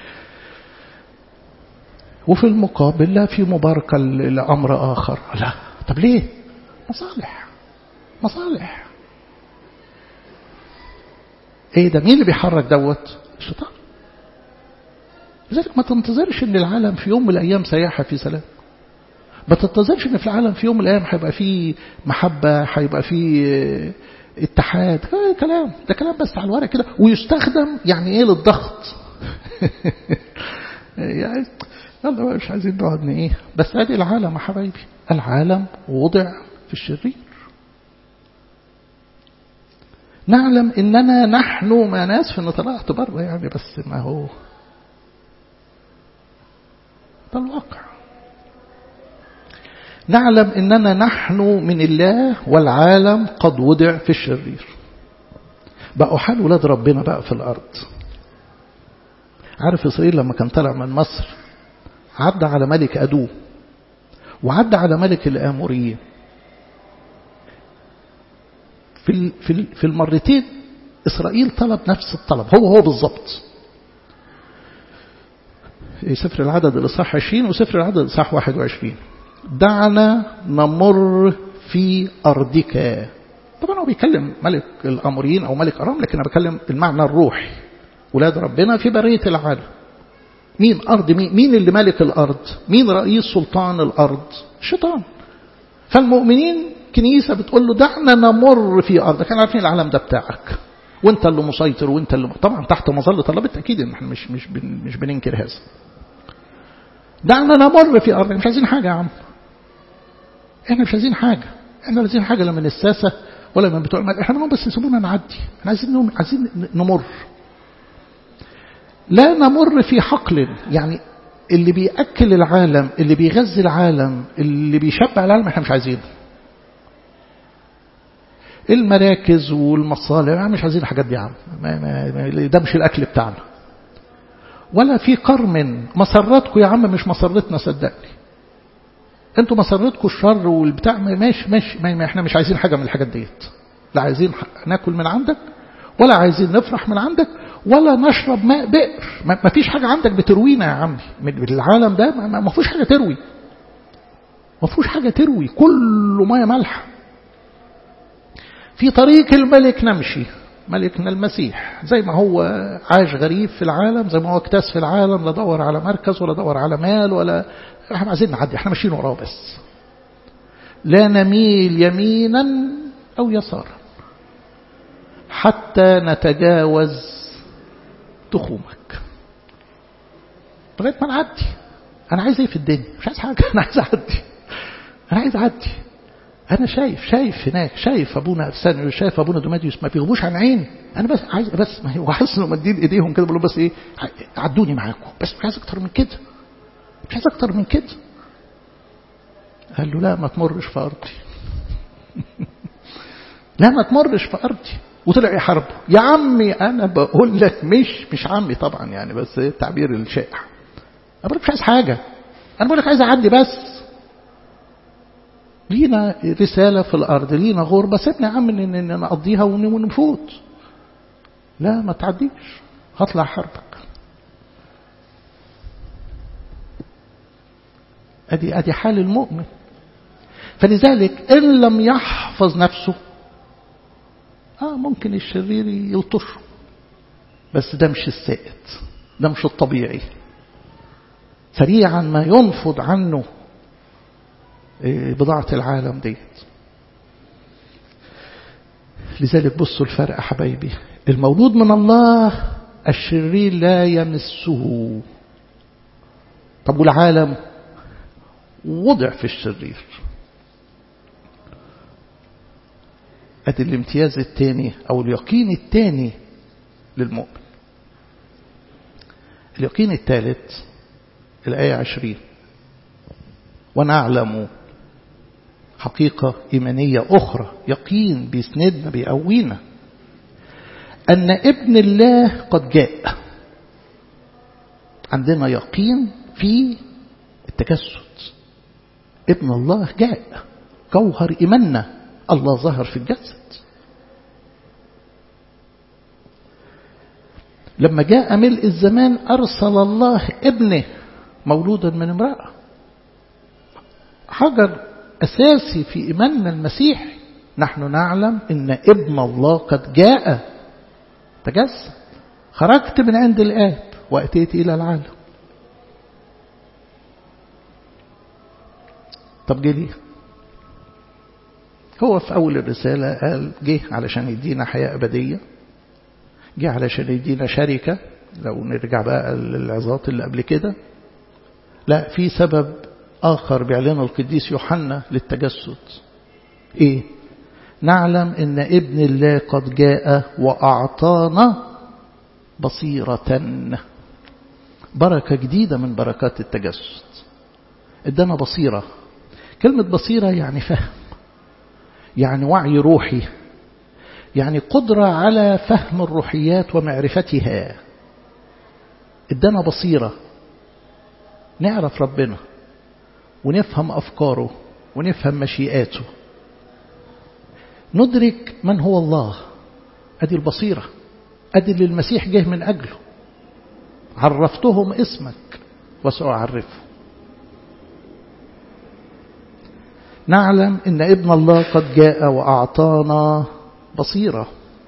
وفي المقابل لا في مباركة لأمر آخر. لا، طب ليه؟ مصالح. ايه ده؟ مين اللي بيحرك دوت؟ الشيطان. لذلك ما تنتظرش ان العالم في يوم من الايام سياحة في سلام. ما تنتظرش ان في العالم في يوم من الايام هيبقى فيه محبة، هيبقى فيه اتحاد. كلام ده كلام بس على الورق كده، ويستخدم يعني ايه للضغط. يعني يلا مش عايزين نقعد ايه، بس ادي العالم يا حبايبي، العالم وضع في الشرير. نعلم اننا نحن ما ناس في ان طلعت بره يعني، بس ما هو ده الواقع. نعلم اننا نحن من الله والعالم قد وضع في الشرير. بقوا حال ولاد ربنا بقى في الارض. عارف إسرائيل لما كان طلع من مصر عدى على ملك أدوم وعدى على ملك الآموريين. في المرتين إسرائيل طلب نفس الطلب، هو بالضبط. سفر العدد الإصحاح 20 وسفر العدد الإصحاح 21. دعنا نمر في أرضك. طبعا هو بيكلم ملك الآموريين أو ملك أرام، لكن أنا بكلم المعنى الروحي. ولاد ربنا في برية العالم. مين أرض؟ مين اللي ملك الأرض؟ مين رئيس سلطان الأرض؟ الشيطان. فالمؤمنين كنيسة بتقول له دعنا نمر في أرضك. كانوا عارفين العالم ده بتاعك وانت اللي مسيطر وانت اللي طبعا تحت مظلة الله بالتأكيد، ان احنا مش بننكر هذا. دعنا نمر في أرضك. مش عايزين حاجة يا عم، احنا مش عايزين حاجة. احنا عايزين حاجة لا من الساسة ولا من بتوع المال. احنا بس يسيبونا نعدي. احنا عايزين نمر. لا نمر في حقل، يعني اللي بيأكل العالم، اللي بيغذي العالم، اللي بيشبع العالم احنا مش عايزينه. المراكز والمصالح مش عايزين الحاجات دي يا عم، ده مش الأكل بتاعنا. ولا في قرم. مسرتكم يا عم مش مسرتنا، صدقني. انتوا مسرتكم الشر والبتاع ماشي ما احنا مش عايزين حاجة من الحاجات ديت. لا عايزين ناكل من عندك، ولا عايزين نفرح من عندك، ولا نشرب ماء بئر. ما فيش حاجة عندك بتروينا يا عمي. من العالم ده ما فيش حاجة تروي. ما فيش حاجة تروي، كله مياه مالحة. في طريق الملك نمشي، ملكنا المسيح. زي ما هو عاش غريب في العالم، زي ما هو اكتاس في العالم، لا دور على مركز ولا دور على مال، ولا احنا عايزين نعدي، احنا ماشيين وراه بس. لا نميل يمينا أو يسارا حتى نتجاوز تخومك. لغاية ما نعدي. أنا عايز إيه في الدنيا؟ مش عايز حاجة. أنا عايز أعدي. أنا عايز أعدي. أنا شايف هناك، شايف أبونا أرسانيو، شايف أبونا دوماديوس، ما بيغبوش عن عيني. أنا بس عايز، بس ما هو حاسس إنه مدين إيديهم كده، بيقولوا بس إيه، عدوني معاكم، بس مش عايز أكتر من كده. مش عايز أكتر من كده. قال له لا ما تمرش في أرضي. لا ما تمرش في أرضي. وطلع يحاربه. يا عمي أنا بقول لك مش عمي طبعا يعني، بس التعبير الشائع. أنا بقول لك مش عايز حاجة، أنا بقول لك عايز أعدي بس. لينا رسالة في الأرض، لينا غربة، سيبنا يا عم إن نقضيها ونفوت. لا ما تعديش، هطلع حربك. أدي حال المؤمن. فلذلك إن لم يحفظ نفسه ممكن الشرير يلطشه، بس ده مش السائد، ده مش الطبيعي. سريعا ما ينفض عنه بضاعة العالم ديت. لذلك بصوا الفرق حبايبي. المولود من الله الشرير لا يمسه. طب والعالم وضع في الشرير. ادي الامتياز الثاني او اليقين الثاني للمؤمن. اليقين الثالث الآية 20. ونعلم حقيقة إيمانية أخرى، يقين بيسندنا بيقوينا، أن ابن الله قد جاء. عندنا يقين في التجسد. ابن الله جاء، جوهر إيماننا، الله ظهر في الجسد. لما جاء ملء الزمان أرسل الله ابنه مولودا من امرأة. حجر أساسي في إيماننا المسيحي. نحن نعلم إن ابن الله قد جاء تجسد. خرجت من عند الآب وأتيت إلى العالم. طب جه ليه؟ هو في أول الرسالة قال جه علشان يدينا حياة أبدية، جه علشان يدينا شركة. لو نرجع بقى للعظات اللي قبل كده، لا، في سبب آخر بيعلنه القديس يوحنا للتجسد. إيه؟ نعلم إن ابن الله قد جاء وأعطانا بصيرة، بركة جديدة من بركات التجسد. ادانا بصيرة. كلمة بصيرة يعني فهم، يعني وعي روحي، يعني قدرة على فهم الروحيات ومعرفتها. ادانا بصيرة نعرف ربنا ونفهم أفكاره ونفهم مشيئاته، ندرك من هو الله. أدي البصيرة، أدي اللي المسيح جه من أجله. عرفتهم اسمك وسأعرفه. نعلم إن ابن الله قد جاء وأعطانا بصيرة.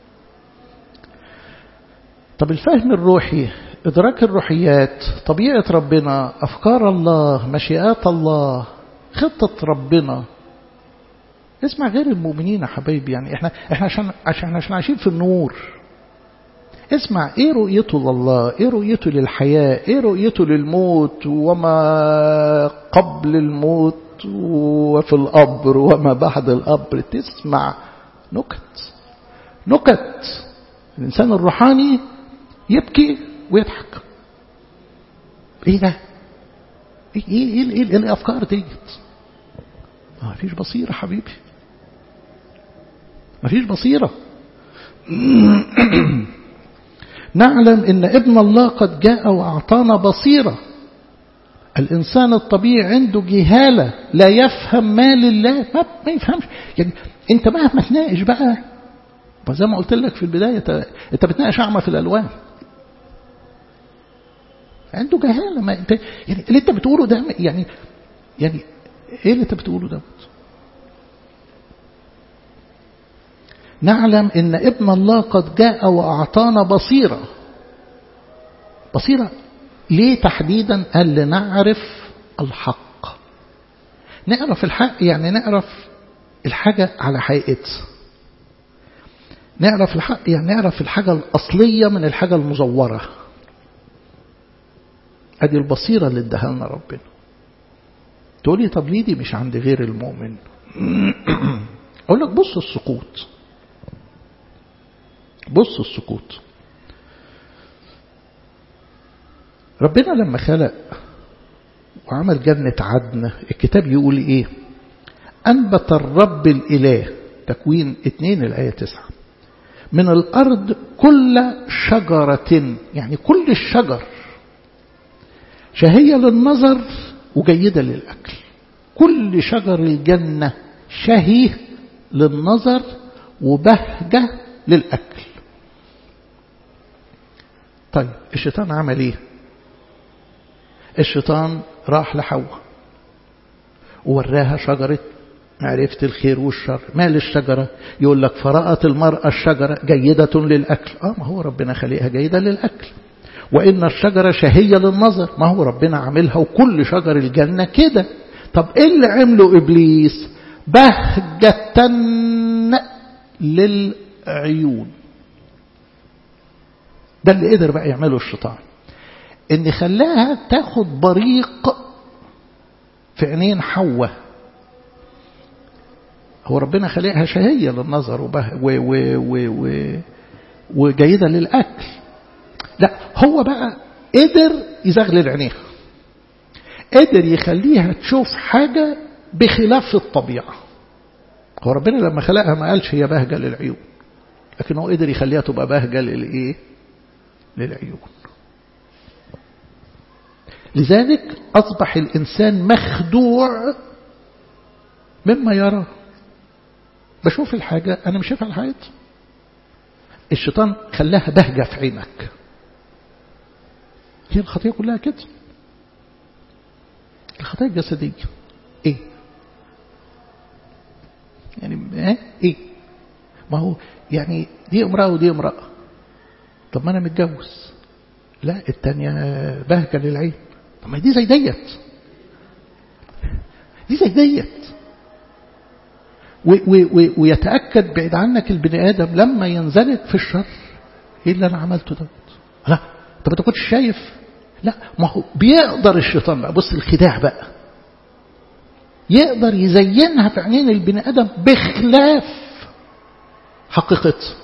طب الفهم الروحي، إدراك الروحيات، طبيعة ربنا، أفكار الله، مشيئات الله، خطة ربنا. اسمع، غير المؤمنين يا حبايبي، يعني احنا عشان عايشين في النور. اسمع، ايه رؤيته لله، ايه رؤيته للحياة، ايه رؤيته للموت وما قبل الموت وفي القبر وما بعد القبر. تسمع نكت. الإنسان الروحاني يبكي ويضحك. ايه ده؟ ايه الافكار ديت؟ ما فيش بصيرة حبيبي، ما فيش بصيرة. نعلم ان ابن الله قد جاء واعطانا بصيرة. الانسان الطبيعي عنده جهالة، لا يفهم ما لله، ما يفهمش. يعني انت مهما تناقش بقى، وزي ما قلت لك في البداية، انت بتناقش اعمى في الالوان. عنده جهالة. ما انت يعني اللي انت بتقوله ده، يعني ايه اللي انت بتقوله ده؟ نعلم ان ابن الله قد جاء واعطانا بصيرة. بصيرة ليه تحديدا؟ قال لنعرف الحق. نعرف الحق يعني نعرف الحاجة على حقيقتها. نعرف الحق يعني نعرف الحاجة الأصلية من الحاجة المزورة. ادي البصيرة اللي اداها لنا ربنا. تقولي طب ليه دي مش عند غير المؤمن؟ اقول لك بص السقوط. بص السقوط. ربنا لما خلق وعمل جنة عدن، الكتاب يقول ايه؟ أنبت الرب الإله، تكوين 2 الآية 9، من الأرض كل شجرة، يعني كل الشجر، شهية للنظر وجيدة للأكل. كل شجر الجنة شهي للنظر وبهجة للأكل. طيب الشيطان عمل ايه؟ الشيطان راح لحواء ووراها شجرة معرفة الخير والشر. ما للشجرة؟ يقول لك فرأت المرأة الشجرة جيدة للأكل. ما هو ربنا خليها جيدة للأكل. وإن الشجرة شهية للنظر، ما هو ربنا عاملها، وكل شجر الجنة كده. طب إيه اللي عمله إبليس؟ بهجة للعيون. ده اللي قدر بقى يعمله الشيطان، إن خلاها تاخد بريق في عينين حواء. هو ربنا خلقها شهية للنظر وجيدة للأكل. لا، هو بقى قدر يزغلل عينيها، قدر يخليها تشوف حاجة بخلاف الطبيعة. هو ربنا لما خلقها ما قالش هي بهجة للعيون، لكن هو قدر يخليها تبقى بهجة للإيه؟ للعيون. لذلك أصبح الإنسان مخدوع مما يرى. بشوف الحاجة أنا مش شايفها على حقيقتها. الشيطان خلاها بهجة في عينك. هي الخطية كلها كده. الخطية الجسدية إيه؟ يعني إيه؟ ما هو يعني دي امرأة ودي امرأة. طب ما أنا متجوز. لا التانية بهجة للعين. طب ما دي زي ديت. دي زي ديت. ويتأكد بعيد عنك البني آدم لما ينزلق في الشر. إيه اللي أنا عملته دوت؟ لا طب أنت كنتش شايف؟ لا ما هو بيقدر الشيطان بقى. بص الخداع بقى. يقدر يزينها في عينين البني آدم بخلاف حقيقته.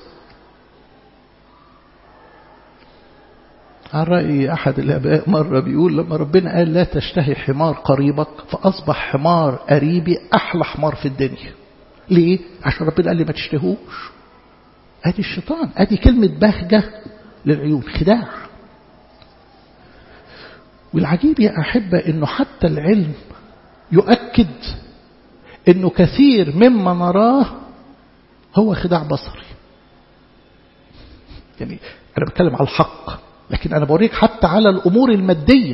على رأي أحد الآباء مرة بيقول لما ربنا قال لا تشتهي حمار قريبك فأصبح حمار قريبي أحلى حمار في الدنيا. ليه؟ عشان ربنا قال لي ما تشتهوش. ادي الشيطان. ادي كلمة بهجة للعيون. خداع. والعجيب يا أحبة أنه حتى العلم يؤكد أنه كثير مما نراه هو خداع بصري. يعني أنا بتكلم على الحق، لكن أنا بوريك حتى على الأمور المادية.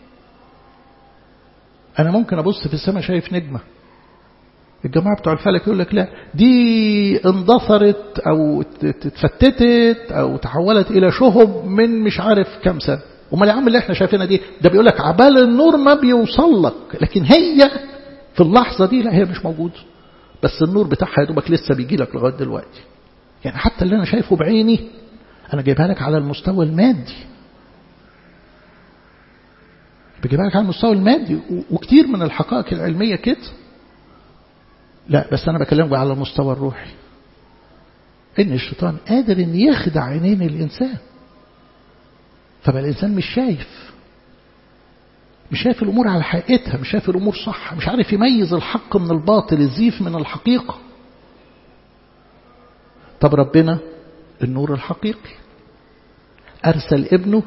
أنا ممكن أبص في السماء شايف نجمة. الجماعة بتوع الفلك يقول لك لا دي اندثرت أو اتفتتت أو تحولت إلى شهب من مش عارف كم سنة. وما العام اللي احنا شايفينها دي ده بيقول لك عبال النور ما بيوصل لك، لكن هي في اللحظة دي لا هي مش موجودة، بس النور بتاعها يا دوبك لسه بيجي لك لغاية دلوقتي. يعني حتى اللي أنا شايفه بعيني أنا جايبها لك على المستوى المادي. بجيبها لك على المستوى المادي وكتير من الحقائق العلمية كده. لا بس أنا بكلمك على المستوى الروحي. إن الشيطان قادر إن يخدع عينين الإنسان. فبقى الإنسان مش شايف الأمور على حقيقتها، مش شايف الأمور صح، مش عارف يميز الحق من الباطل، الزيف من الحقيقة. طب ربنا النور الحقيقي أرسل ابنه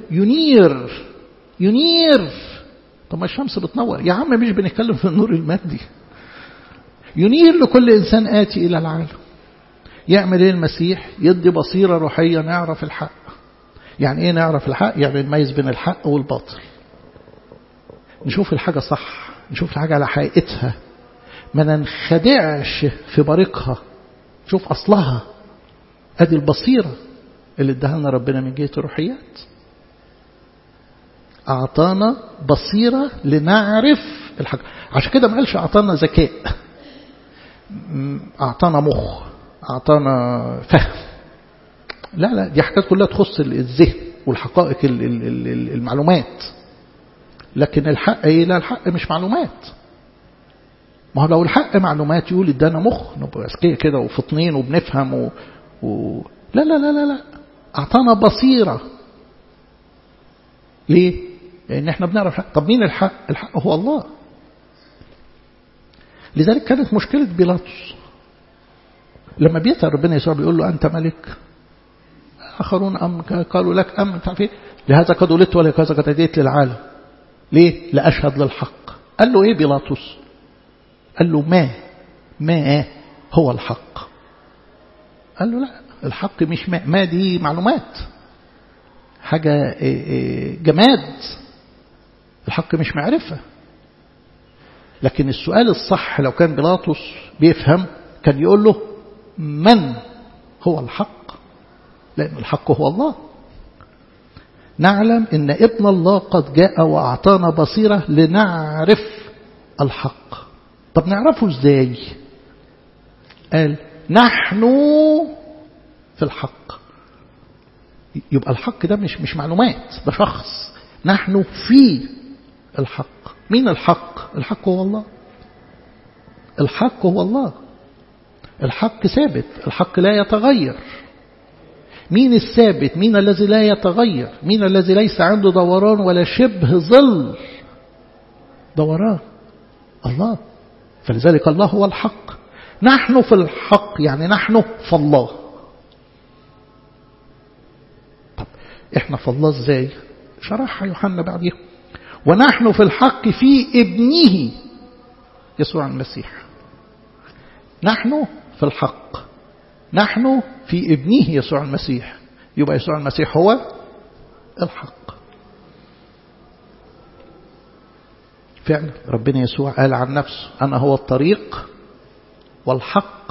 ينير. طب ما الشمس بتنور يا عم، مش بنتكلم في النور المادي. ينير لكل إنسان آتي إلى العالم. يعمل إيه المسيح؟ يدي بصيرة روحية نعرف الحق. يعني إيه نعرف الحق؟ يعني نميز بين الحق والباطل. نشوف الحاجة صح، نشوف الحاجة على حقيقتها، ما ننخدعش في بريقها، نشوف أصلها. أدي البصيرة اللي ادها لنا ربنا من جهة الروحيات. أعطانا بصيرة لنعرف الحق. عشان كده ما قالش أعطانا ذكاء، أعطانا مخ، أعطانا فهم. لا دي حاجات كلها تخص الذهن والحقائق المعلومات. لكن الحق ايه؟ لا الحق مش معلومات. ما هو لو الحق معلومات يقول ادانا مخ نبقى اذكياء كده وفطنين وبنفهم لا لا لا لا لا. أعطانا بصيرة. ليه؟ لأن احنا بنعرف الحق. طب مين الحق؟ الحق هو الله. لذلك كانت مشكلة بيلاطس لما بيسأل ربنا يسوع بيقول له أنت ملك؟ آخرون أم قالوا لك أم تعرف إيه؟ لهذا قد ولدت ولهذا قد هديت للعالم. ليه؟ لأشهد للحق. قال له إيه بيلاطس؟ قال له ما هو الحق. قال له لا الحق مش ما دي معلومات، حاجة جماد. الحق مش معرفة. لكن السؤال الصح لو كان بيلاطس بيفهم كان يقول له من هو الحق؟ لأن الحق هو الله. نعلم إن ابن الله قد جاء وأعطانا بصيرة لنعرف الحق. طب نعرفه إزاي؟ قال نحن في الحق. يبقى الحق ده مش معلومات، ده شخص. نحن في الحق. مين الحق؟ الحق هو الله. الحق هو الله. الحق ثابت، الحق لا يتغير. مين الثابت؟ مين الذي لا يتغير؟ مين الذي ليس عنده دوران ولا شبه ظل دوران؟ الله. فلذلك الله هو الحق. نحن في الحق يعني نحن في الله. طب احنا في الله ازاي؟ شرحها يوحنا بعديه. ونحن في الحق في ابنه يسوع المسيح. نحن في الحق، نحن في ابنه يسوع المسيح. يبقى يسوع المسيح هو الحق. فعلا ربنا يسوع قال عن نفسه أنا هو الطريق والحق.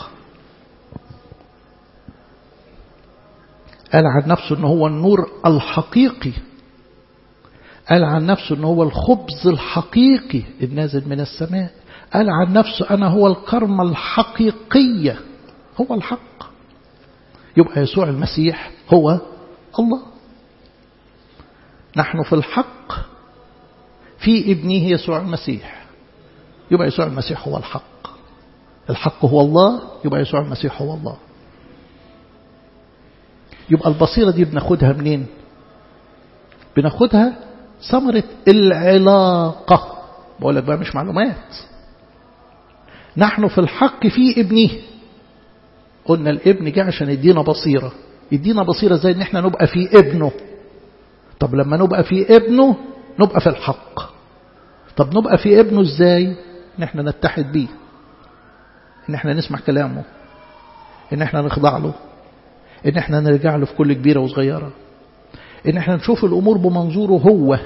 قال عن نفسه أنه هو النور الحقيقي. قال عن نفسه أنه هو الخبز الحقيقي النازل من السماء. قال عن نفسه أنا هو الكرمة الحقيقية. هو الحق. يبقى يسوع المسيح هو الله. نحن في الحق في ابنه يسوع المسيح. يبقى يسوع المسيح هو الحق. الحق هو الله، يبقى يسوع المسيح هو الله. يبقى البصيرة دي بناخدها منين؟ بناخدها ثمرة العلاقة. بقول لك بقى مش معلومات. نحن في الحق في ابنه. قلنا الابن جاء عشان يدينا بصيرة. يدينا بصيرة زي ان احنا نبقى في ابنه. طب لما نبقى في ابنه نبقى في الحق. طب نبقى في ابنه ازاي؟ ان احنا نتحد بيه، ان احنا نسمع كلامه، ان احنا نخضع له، ان احنا نرجع له في كل كبيرة وصغيرة، ان احنا نشوف الامور بمنظوره هو.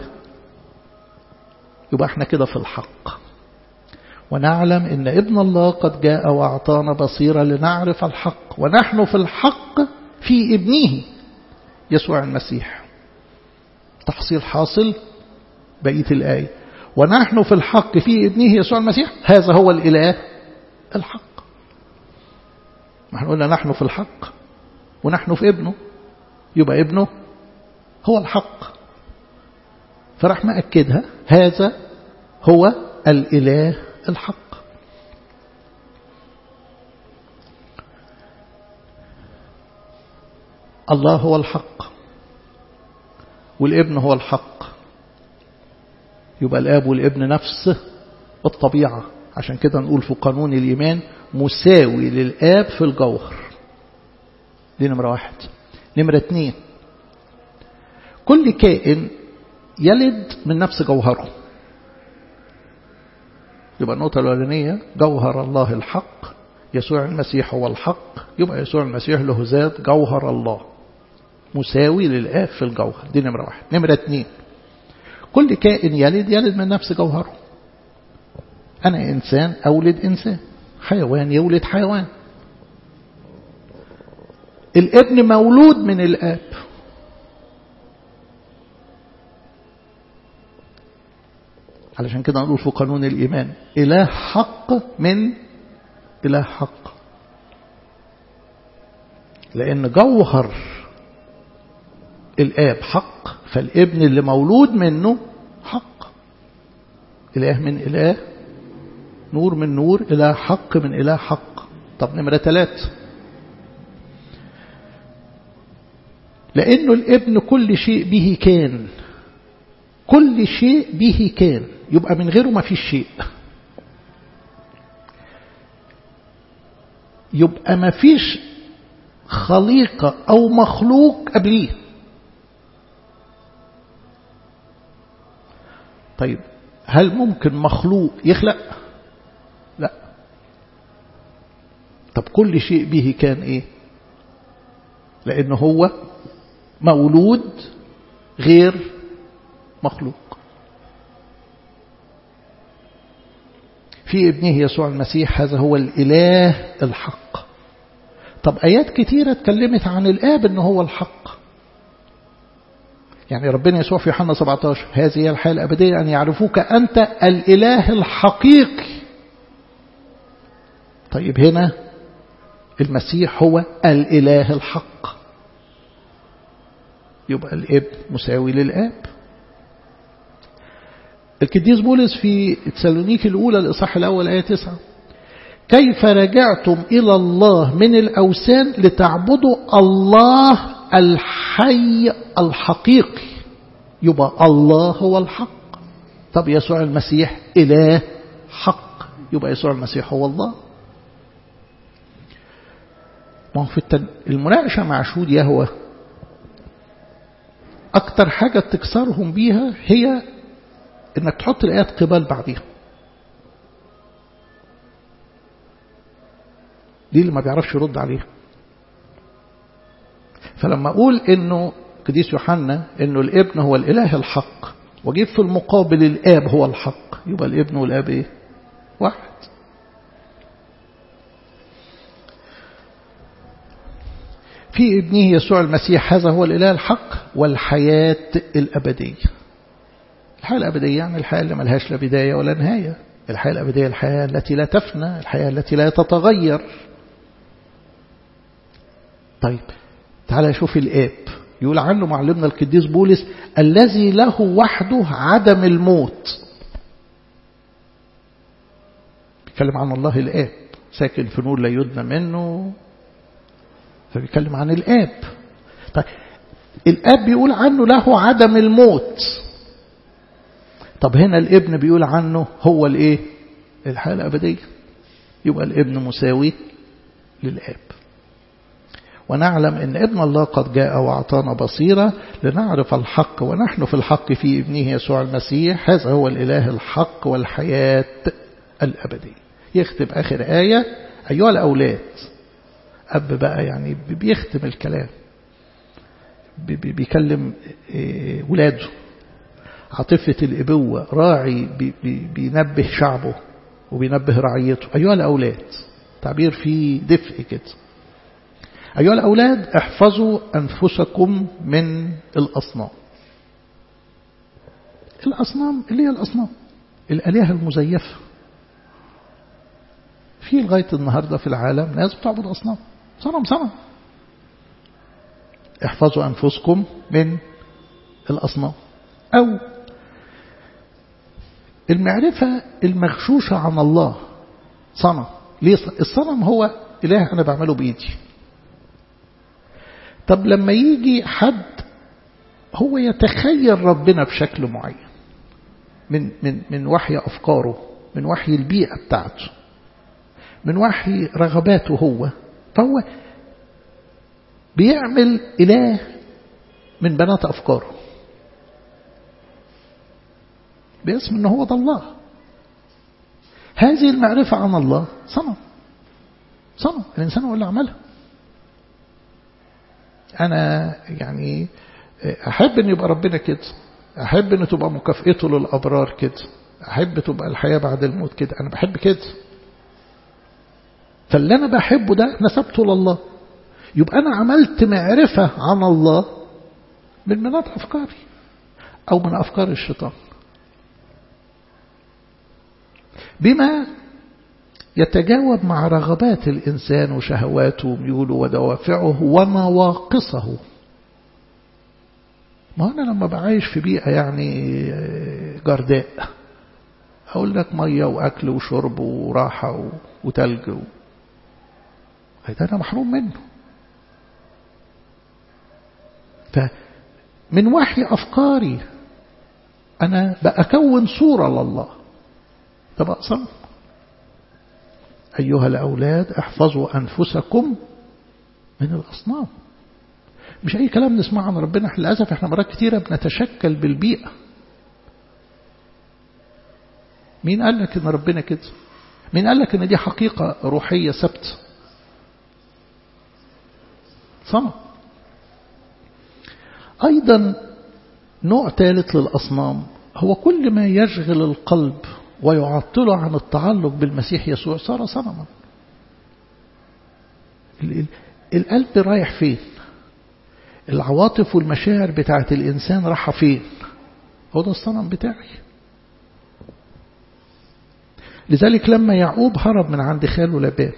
يبقى احنا كده في الحق. ونعلم ان ابن الله قد جاء واعطانا بصيرة لنعرف الحق، ونحن في الحق في ابنه يسوع المسيح. تحصيل حاصل بقية الآية. ونحن في الحق في ابنه يسوع المسيح، هذا هو الإله الحق. ما احنا قلنا نحن في الحق ونحن في ابنه، يبقى ابنه هو الحق. فراح مأكدها هذا هو الإله الحق. الله هو الحق والابن هو الحق. يبقى الآب والابن نفس الطبيعة. عشان كده نقول في قانون الإيمان مساوي للآب في الجوهر. دي نمرة 1. نمرة 2، كل كائن يلد من نفس جوهره. يبقى النقطة الأولانية جوهر الله الحق، يسوع المسيح هو الحق. يبقى يسوع المسيح له ذات جوهر الله مساوي للآب في الجوهر. دي نمرة 1. نمرة 2، كل كائن يلد من نفس جوهره. أنا إنسان أولد إنسان، حيوان يولد حيوان. الابن مولود من الآب. علشان كده نقول في قانون الإيمان إله حق من إله حق، لأن جوهر الآب حق، فالابن اللي مولود منه حق. إله من إله، نور من نور، إله حق من إله حق. طب نمرة 3، لأنه الابن كل شيء به كان. كل شيء به كان، يبقى من غيره ما فيش شيء. يبقى ما فيش خليقة أو مخلوق قبليه. طيب هل ممكن مخلوق يخلق؟ لا. طب كل شيء به كان ايه؟ لأنه هو مولود غير مخلوق. في ابنه يسوع المسيح، هذا هو الإله الحق. طب آيات كتيرة اتكلمت عن الآب أنه هو الحق. يعني ربنا يسوع في يوحنا 17 هذه هي الحياة الأبدية أن يعرفوك أنت الإله الحقيقي. طيب هنا المسيح هو الإله الحق، يبقى الابن مساوي للآب. القديس بولس في تسالونيكي الأولى الإصحاح الأول آية 9 كيف رجعتم إلى الله من الأوثان لتعبدوا الله الحي الحقيقي. يبقى الله هو الحق. طب يسوع المسيح إله حق، يبقى يسوع المسيح هو الله. ما هو في المناقشة مع شهود يهوه أكتر حاجة تكسرهم بيها هي إنك تحط الآيات قبال بعضيها. دي اللي ما بيعرفش يرد عليها. فلما أقول إنه قديس يوحنا إنه الابن هو الإله الحق وجيب في المقابل الآب هو الحق، يبقى الابن والآب إيه؟ واحد. في ابنه يسوع المسيح هذا هو الإله الحق والحياة الأبدية. الحياة الأبدية يعني الحياة اللي ملهاش لا بداية ولا نهاية. الحياة الأبدية الحياة التي لا تفنى، الحياة التي لا تتغير. طيب تعالى شوف الآب، يقول عنه معلمنا القديس بولس الذي له وحده عدم الموت. بيتكلم عن الله الآب ساكن في نور لا يدنى منه، فبيتكلم عن الآب. طيب الآب بيقول عنه له عدم الموت، طب هنا الابن بيقول عنه هو الايه؟ الحياة الأبدية. يبقى الابن مساوي للآب. ونعلم ان ابن الله قد جاء وأعطانا بصيرة لنعرف الحق ونحن في الحق في ابنه يسوع المسيح، هذا هو الإله الحق والحياة الأبدية. يختم آخر آية: أيها الأولاد. أب بقى يعني بيختم الكلام، بيكلم ولاده، عاطفة الإبوة، راعي بينبه شعبه وبينبه رعيته. أيها الأولاد، تعبير فيه دفء كده. أيها الأولاد احفظوا أنفسكم من الأصنام. الأصنام اللي هي الأصنام الآلهة المزيفة. في لغاية النهاردة في العالم ناس بتعبد أصنام، صنم. احفظوا أنفسكم من الأصنام. أو المعرفة المغشوشة عن الله صنم. ليه؟ الصنم هو إله أنا بعمله بإيدي. طب لما يجي حد هو يتخيل ربنا بشكل معين من وحي أفكاره، من وحي البيئة بتاعته، من وحي رغباته هو، فهو بيعمل إله من بنات أفكاره باسم أنه هو ده الله. هذه المعرفة عن الله صنم الإنسان هو اللي عملها. أنا يعني أحب أن يبقى ربنا كده، أحب أن تبقى مكافئته للأبرار كده، أحب تبقى الحياة بعد الموت كده، أنا بحب كده. فاللي أنا بحبه ده نسبته لله، يبقى أنا عملت معرفة عن الله من بنات أفكاري أو من أفكار الشيطان، بما يتجاوب مع رغبات الإنسان وشهواته وميوله ودوافعه ونواقصه. ما أنا لما بعيش في بيئة يعني جرداء، أقول لك مية وأكل وشرب وراحة وتلج هذا أنا محروم منه. فمن وحي أفكاري أنا بأكون صورة لله. طب أصلا أيها الأولاد احفظوا أنفسكم من الأصنام. مش أي كلام نسمع عن ربنا. للأسف احنا مرات كتيرة بنتشكل بالبيئة. مين قال لك ان ربنا كده؟ مين قال لك ان دي حقيقة روحية ثابتة؟ صنم. أيضا نوع ثالث للأصنام هو كل ما يشغل القلب ويعطله عن التعلق بالمسيح يسوع صار صنما. القلب رايح فين؟ العواطف والمشاعر بتاعت الإنسان رايحة فين؟ هو ده الصنم بتاعي. لذلك لما يعقوب هرب من عند خاله لابان،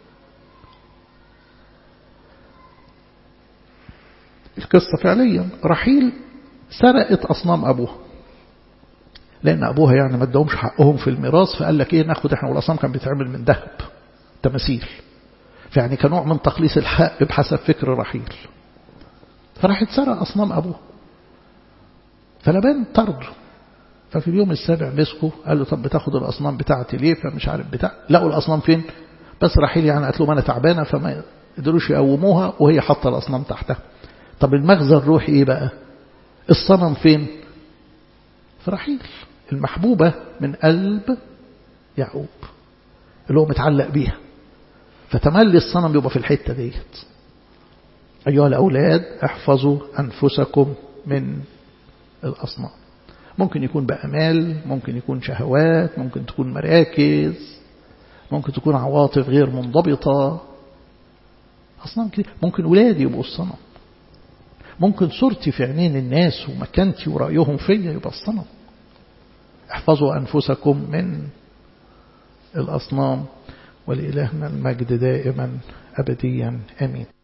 القصة فعليا رحيل سرقت أصنام أبوها، لأن أبوها يعني ما ادهمش حقهم في الميراث، فقال لك إيه ناخد إحنا، والأصنام كان بيتعمل من ذهب تماثيل، فيعني كنوع من تقليص الحق بحسب فكر رحيل. فراحت سرق أصنام أبوها، فلابان طرده. ففي اليوم السابع مسكه قال له طب بتاخد الأصنام بتاعتي ليه؟ فمش عارف لقوا الأصنام فين؟ بس رحيل يعني قالت له ما أنا تعبانة، فما قدروش يقوموها وهي حاطة الأصنام تحتها. طب المغزى الروحي إيه بقى؟ الصنم فين؟ في رحيل المحبوبة من قلب يعقوب اللي هو متعلق بيها. فتملي الصنم يبقى في الحتة ديت. أيها الأولاد احفظوا أنفسكم من الأصنام. ممكن يكون بقى مال، ممكن يكون شهوات، ممكن تكون مراكز، ممكن تكون عواطف غير منضبطة. أصنام كده. ممكن ولادي يبقوا الصنم، ممكن صورتي في عينين الناس ومكانتي ورأيهم فيا يبقى الصنم. احفظوا أنفسكم من الأصنام. ولإلهنا المجد دائما أبديا آمين.